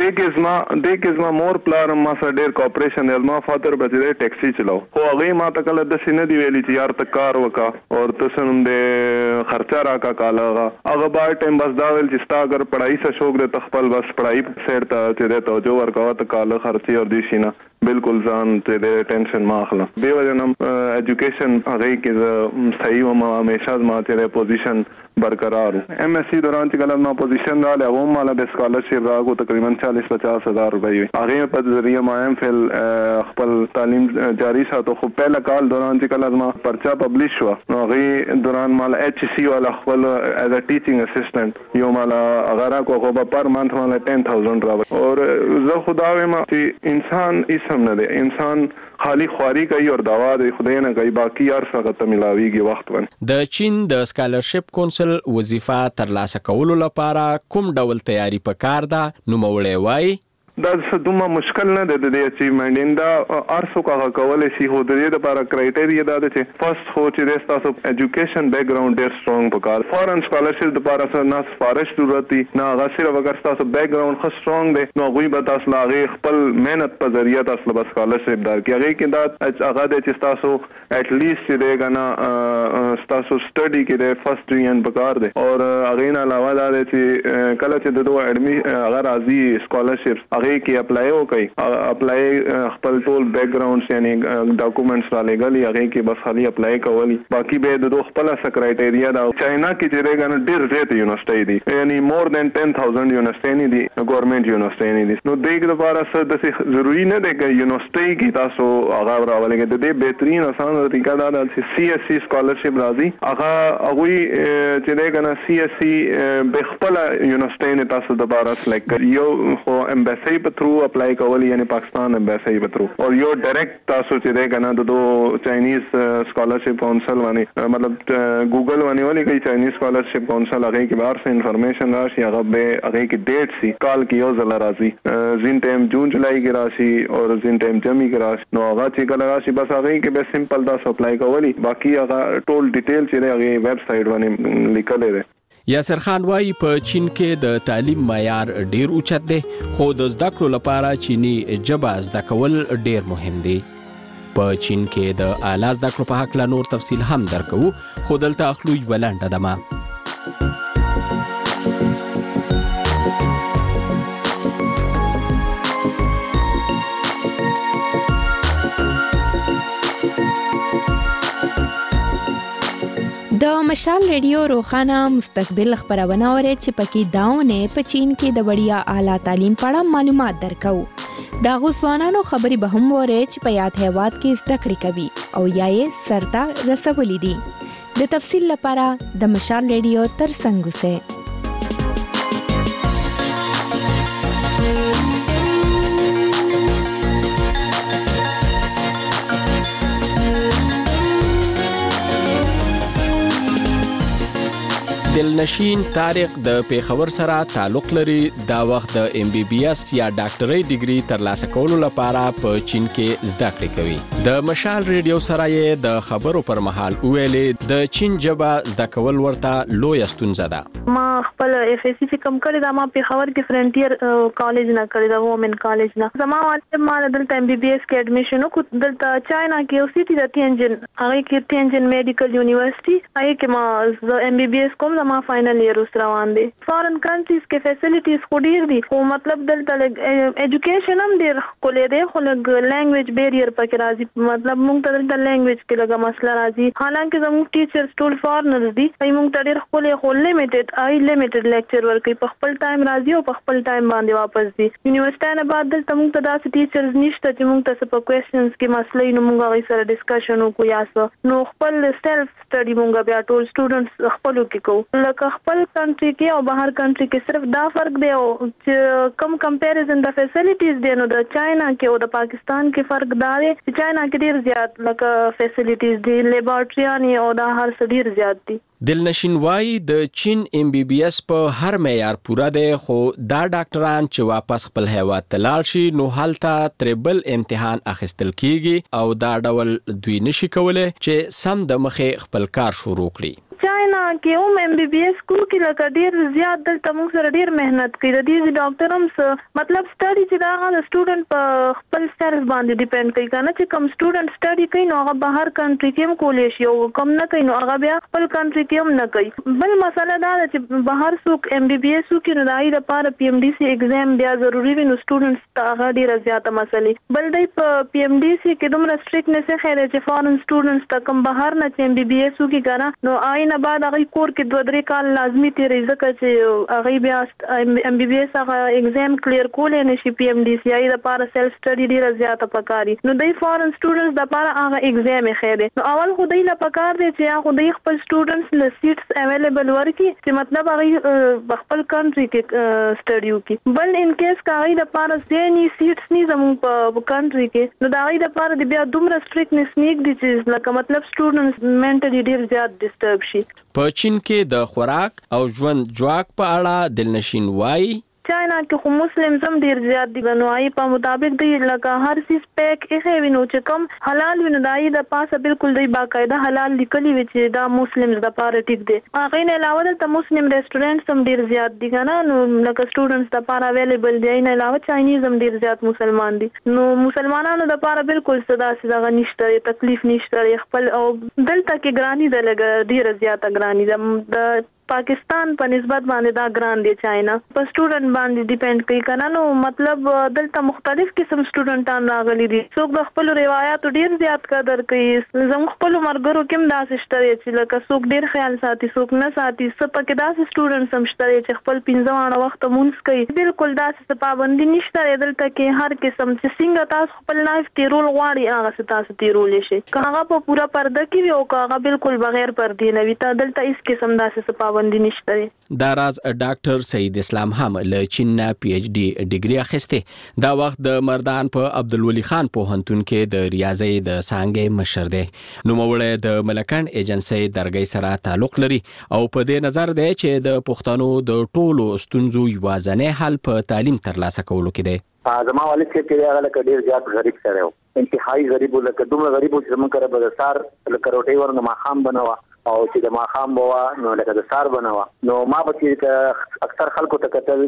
دې کې زما مور پلار هم ما سره ډېر کوپریشن دی. زما فادر به چې دی ټیکسي چلاو خو هغې ما ته کله داسې نه دي ویلي چې یار ته کار وکړه او ته څه نوم دی خرچه راکړه کاله. هغه بار ټایم بس دا ویل چې ستا اگر پړایي څه شوق دی ته خپل بس پړایي سایډ ته چې دی توجه ورکوه ته کاله خرچې او دې شي نه بالکل ځان چې دی ټینشن ما اخله. دې وجه نه ایجوکیشن هغې کې زه صحیح وم. همیشه زما چې دی پوزیشن برقرار و. MSc دوران چې کله ما پوزیشن راغلی هغه هم ماله د سکالرشپ راکړو تقریبا 40-50 هزار روپۍ وي. هغې په ذریعه ما MPhil خپل تعلیم جاري ساتو. خو پهله کال دوران چې کله زما پرچه پبلش شوه نو هغې دوران ماله HEC والا خپل ایز ا ټیچینګ اسسټنټ یو ماله هغه راکړو. هغه به پر منث ماله 10,000 راوړي. او زه خو دا وایم چې انسان هېڅ هم نه دی، انسان خالی خواري کوي او دوا د خدای نه کوي، باقي هر څه هغه ته ملاویږي وخت باندې. د چین د سکالرشپ کونسل وظیفه ترلاسه کولو لپاره کوم ډول تیاری پکار ده؟ نوموړی وایي: دا دومره مشکل نه دی د دې اچیومنټ. دا هر څوک هغه کولی شي، خو د دې دپاره کرایټیریا دا ده چې فرست خو چې دی ستاسو ایجوکیشن بیک ګراؤنډ ډېر سټرونګ پکار. فارن سکالرشپ دپاره نه سفارش ضرورت دی نه هغه، صرف اگر ستاسو بیک ګراؤنډ ښه سټرونګ دی نو هغوی به تاسو له هغې خپل محنت په ذریعه تاسو له به سکالرشپ درکړي. هغې کې دا هغه دی چې ستاسو ایټ لیسټ چې دی که نه ستاسو سټډي کې دی فرست ډویژن پکار دی. او هغې نه علاوه دا دی چې کله چې د دوه هغه راځي سکالرشپ هغه کې اپلای وکړي اپلای خپل ټول بیک ګراوندز یعنی ډاکومېنټس را لګالي هغه کې بس خالي اپلای کولی باقي به د خپل سیکریټریا دا چاینا کې چې دغه ډیر زیات یونیورسيټي دي یعنی مور دین 10000 یونیورسيټي دي ګورنمنت یونیورسيټي دي نو دغه لپاره څه د ضروری نه دی چې یونیورسيټي کې تاسو هغه راولګي د دې بهترین آسان طریقه دا د CSC سکالرشپ راځي هغه چې دغه CSC به خپل یونیورسيټي نه تاسو دوباره سلیکټ کړئ یو خو امبیسی په تھرو اپلای کول یعنی پاکستان امبیسی په تھرو او یو ډایرکټ تاسو چې دغه د چائنیز स्कॉलरशिप काउंसिल वानी मतलब गूगल वानी वाली कई चाइनीज स्कॉलरशिप काउंसिल आगे के बाहर से इंफॉर्मेशन राशि आगे की डेट सी काल की योजना राशि जिन टाइम जून जुलाई की राशि और जिन टाइम जमी की राशि नो आगा चिकल राशि बस आगे के बस सिंपल दा अप्लाई का वाली बाकी आगा टोल डिटेल चले आगे वेबसाइट वानी लिखले रहे یاسر خان وايي په چین کې د تعلیم معیار ډیر اوچت دی خو د زده کړو لپاره چینی ژبه زده کول ډیر مهم دی په چین کې د اعلی زده کړو په حق لا نور تفصیل هم درکو خو دلته اخلو یو بلنده دمه د مشال ریډیو روخانه مستقبل خبرونه اوري چې پکې داونه په چین کې د وړیا اعلی تعلیم په اړه معلومات درکو دا غوسوانانو خبري به هم وره چې په یاد هیواد کې زده کړې کوي او یا یې سرتا رسولې دي د تفصیل لپاره د مشال ریډیو تر څنګ اوسه دلنشین طارق د پیښور سره تعلق لري دا وخت د MBBS یا ډاکټرۍ ډیګري ترلاسه کولو لپاره په چین کې زده کړې کوي د مشال ریډیو سره یې د خبرو پر مهال ویلې د چین ژبه زده کول ورته لوی ستونزه ده ما خپل FSC کم کړی دا ما پیښور کې فرنټیر کالج نه کړی دا وومن کالج نه زما ما دلته MBBS کې اډمیشن وکړ دلته چاینا کې یو سیټي د تینجن هغه کې تینجن میډیکل یونیورسيټي هغه کې ما MBBS کوم ما فائنل ایئر اوس روان دي فارن کنټریز کې فیسیلیټیز خو ډیر دي خو مطلب دلته ایجوکیشن هم ډیر کولې دي خو لګ لانګویج بیریر پکې راځي مطلب موږ ته دلته لانګویج کې لګه مسله راځي حالانکه زموږ ټیچرز ټول فارنرز دي موږ ته ډیر کولې خو لیمیټډ لیکچر ورکوي په خپل ټایم راځي او په خپل ټایم باندې واپس دي یونیورسيټي نه بعد دلته موږ ته داسې ټیچرز نشته چې موږ ته په کوېسچنز کې مسلې نو موږ غوښتل سره ډسکشن وکړو یا څه نو خپل سیلف سټډي موږ بیا ټول سټوډنټس خپل کې کوو لکه خپل کنټری کې او بهر کنټری کې صرف دا فرق دی او چې کم کمپیریزن د فیسیلیټیز دی نو د چاینا کې او د پاکستان کې فرق دا دی چې چاینا کې ډیر زیات لکه فیسیلیټیز دی لیبارټریانې او دا هر څه ډیر زیات دي دلنشین وايي د چین MBBS په هر معیار پوره دی خو دا ډاکټران چې واپس خپل هیواد ته لاړ شي نو هلته تریبل امتحان اخیستل کیږي او دا ډول دوی نشي کولای چې سم د مخې خپل کار شروع کړي چاینا کې هم MBBS کو کې لکه ډیر زیات دلته موږ سره ډیر مهنت کوي د دې ډاکټر هم مطلب سټډي چې دا د سټوډنټ په خپل سیلف باندې ډیپند کوي کنه چې کوم سټوډنټ سټډي کوي نو هغه بهر کنټری کې هم کولای شي او کوم نه کوي نو هغه بیا خپل کنټری کې هم نه کوي بل مسله دا ده چې بهر څوک MBBS کې نو دای د پاره PMDC ایگزام بیا ضروری وي نو سټوډنټس ته هغه ډیر زیاته مسلې بل دی په PMDC کې دومره سټریکټنس خیره چې فارن سټوډنټس ته کوم بهر نه چې MBBS کې کنه نو آینه بعد هغه کور کې 2-3 کال لازمي تیری ځکه چې هغه بیا MBBS هغه ایگزام کلیر کولای نشي PMDC ای د پاره سیلف سټډي ډیر زیاته پکاري نو د فارن سټوډنټس د پاره هغه ایگزام خیره نو اول خو دای لا پکار دی چې هغه د خپل سټوډنټس له سیټس اویلیبل ورکي چې مطلب هغه خپل کنټری کې سټډي وکي بل ان کیس کاغی د پاره سینی سیټس نه زمو په کنټری کې نو دا غي د پاره بیا دومره سټریکټنس نیک دي چې لکه مطلب سټوډنټس منټلی ډیر زیات ډیسټرب شي په چین کې د خوراک او ژوند جواک په اړه دلنشین وايي چاینا کې خو مسلم زم ډیر زیات دي غنوای په مطابق دی لکه هر سیس پیک یې وینو چې کم حلال وینو دای د پاسه بالکل دی باقاعده حلال لیکلي وي چې دا مسلمز د پاره ټیک دي هغه نه علاوه د مسلم ریسټورانټ سم ډیر زیات دي کنه نو لکه سټوډنټس د پاره اویلیبل دی نه علاوه چاینیز هم ډیر زیات مسلمان دي نو مسلمانانو د پاره بالکل صدا سره نشته تکلیف نشته خپل او دلته کې ګرانی د لګ ډیر زیاته ګرانی د پاکستان په نسبت باندې دا ګران دی چاینا په سټوډنټ باندې ډیپند کوي کنه نو مطلب دلته مختلف قسم سټوډنټان راغلي دي څوک د خپل روایتو ډیر زیات قدر کوي زموږ خپل مرګرو کوم داسې شته چې لکه څوک ډیر خیال ساتي څوک نه ساتي څه پکې داسې سټوډنټ هم شته چې خپل 15 وانه وخت مونږ کوي بالکل داسې پابندي نشته دلته کې هر قسم چې څنګه تاسو خپل لایف تیرول غواړي هغه تاسو تیرول شي هغه په پورا پرده کې وي او هغه بالکل بغیر پردې نه وي ته دلته هیڅ قسم داسې پابندي نشته دا راز ډاکټر سید اسلام هم له چین نه پی ایچ ډي ډیګري اخیسته دا وخت د مردان په عبدالولي خان پوهنتون کې د ریاضي د څانګې مشر دی نوموړی د ملکن ایجنسي درګۍ سره تعلق لري او په دې نظر دی چې د پښتنو د ټولو ستونزو یوازینی حل په تعلیم ترلاسه کولو کې دی زما والد چې هغه لکه ډیر زیات غریب سره و انتهایی غریب لکه دومره غریب چې موږ کړه به سار لکه روټي ورنه ماخام بنوا او چې د ماخام بوا نو لکه د سار بنوا نو ما به چې اکثر خلکو ته کتل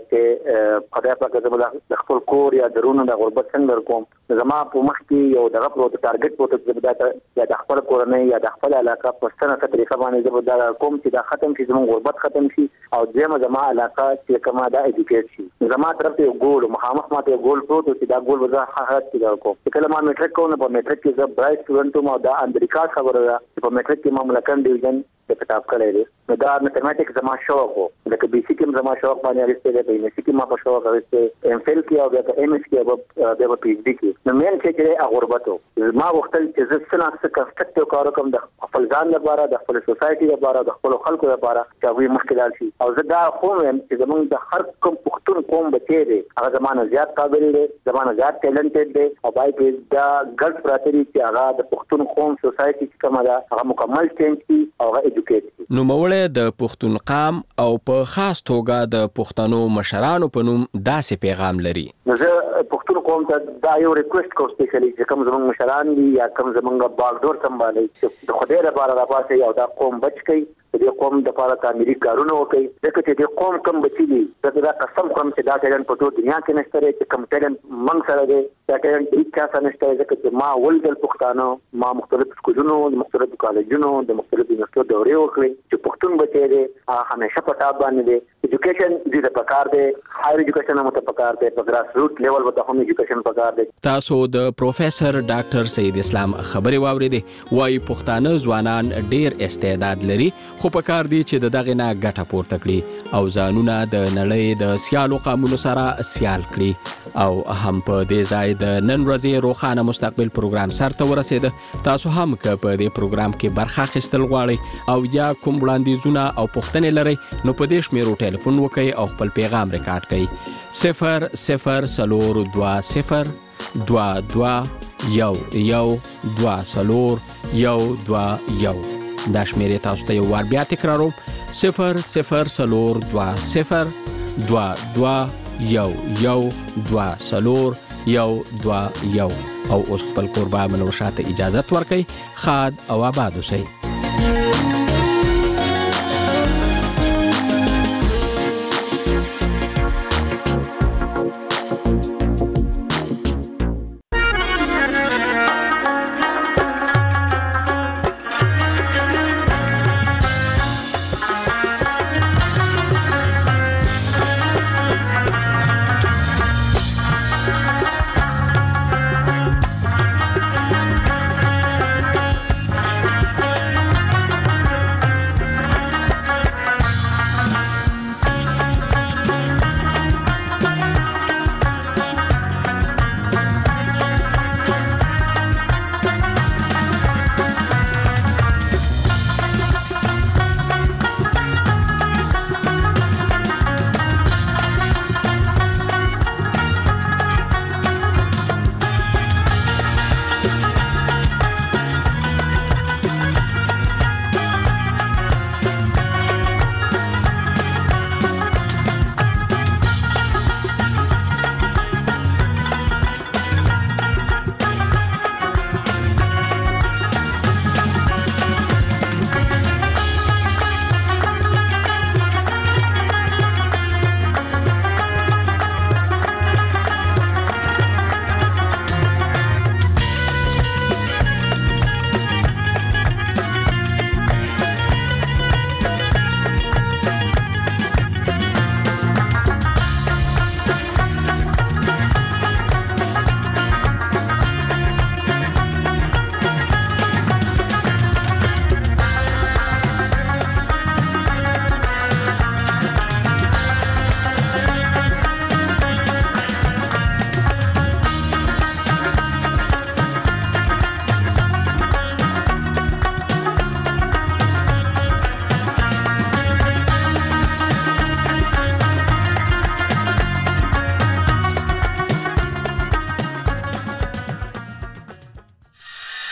چې خدای پاک زما د خپل کور یا درونو د غربت څنګه کوم زما په مخ کې یو دغه پروت ټارګټ پروت چې یا د خپل کورنۍ یا د خپل علاقه په ستنه طریقه باندې زه دا کوم چې دا ختم شي زموږ غربت ختم شي او زما علاقه چې کما دا ایجوکیټ شي زما طرف ته ګول مخامخ ماته ګول پروت چې دا ګول وزه حقیقت کې کوم چې کله ما میټریک کوم په میټریک کې زه برای سټوډنټ ما دا امریکا خبره ده چې په میټریک کې ما ملکن ډیویژن په کتاب کړی دی نو دا میتھمیټکس زما شوق وو لکه بي سي کې زما شوق باندې اړیسته دی په سی کې ما په شوق اړیسته ام فل کې او بیا ام اس کې او بیا په پی ایچ ډي کې نو مین چې غربتو ما وختل چې زه څنګه کنسټرکټیو کار کوم د خپل ځان لپاره د خپل سوسايټي لپاره د خپل خلکو لپاره چې هغه مخکې شي او زه دا خو هم چې زمونږ د هر کوم پښتون قوم بچی دی هغه زمانه زیات قابل دی زمانه زیات ټیلنټډ دی او بای په دا ګډ پراتري چې هغه د پښتون قوم سوسايټي چې کومه ده هغه مکمل چینج کی او هغه ایجوکیټ نو موړې د پښتون قام او په خاص توګه د پښتنو مشرانو په نوم داسې پیغام لري زه پښتون قوم ته دا یو ریکوست کوم سپیشلی چې کوم زموږ مشران دي یا کوم زموږ باغدور سمبالي چې د خدای لپاره راپاسي او دا قوم بچ کی د قوم د لپاره تعمیري کارونه وکړي ځکه چې د قوم کم بچي دي دا قسم کوم چې دا ټیلنټ په ټول دنیا کې نشته چې کم ټیلنټ منځ سره دی دا ټیلنټ هیڅ څه نشته ځکه چې ما ولدل پښتانه ما مختلف سکولونو مختلف کالجونو د مختلف یونیورسيټو دورې وکړې چې پښتون بچي دي همیشه په تاب باندې دي ایجوکیشن دې د پکار دی هایر ایجوکیشن هم ته پکار دی په ګراس روټ لیول وته هم ایجوکیشن پکار دی تاسو د پروفیسور ډاکټر سید اسلام خبري واوریدې وایي پښتانه ځوانان ډیر استعداد لري خو په کار دی چې دغه نه ګټه پورته کړي او ځانونه د نړۍ د سیالو قامونو سره سیال کړي او هم په دې ځای د نن ورځې روخانه مستقبل پروګرام سره ورسید تاسو هم که په دې پروګرام کې برخه اخیستل غواړئ او یا کوم وړاندیزونه او پوښتنې لرئ نو په دې شمیرو ټلیفون وکړئ او خپل پیغام ریکارډ کړئ 002022 دا شمیرې تاسو ته یو وار بیا تکراروم 002022 او اوس خپل قربا منو شاته اجازه ورکړئ خاد او آباد اوسئ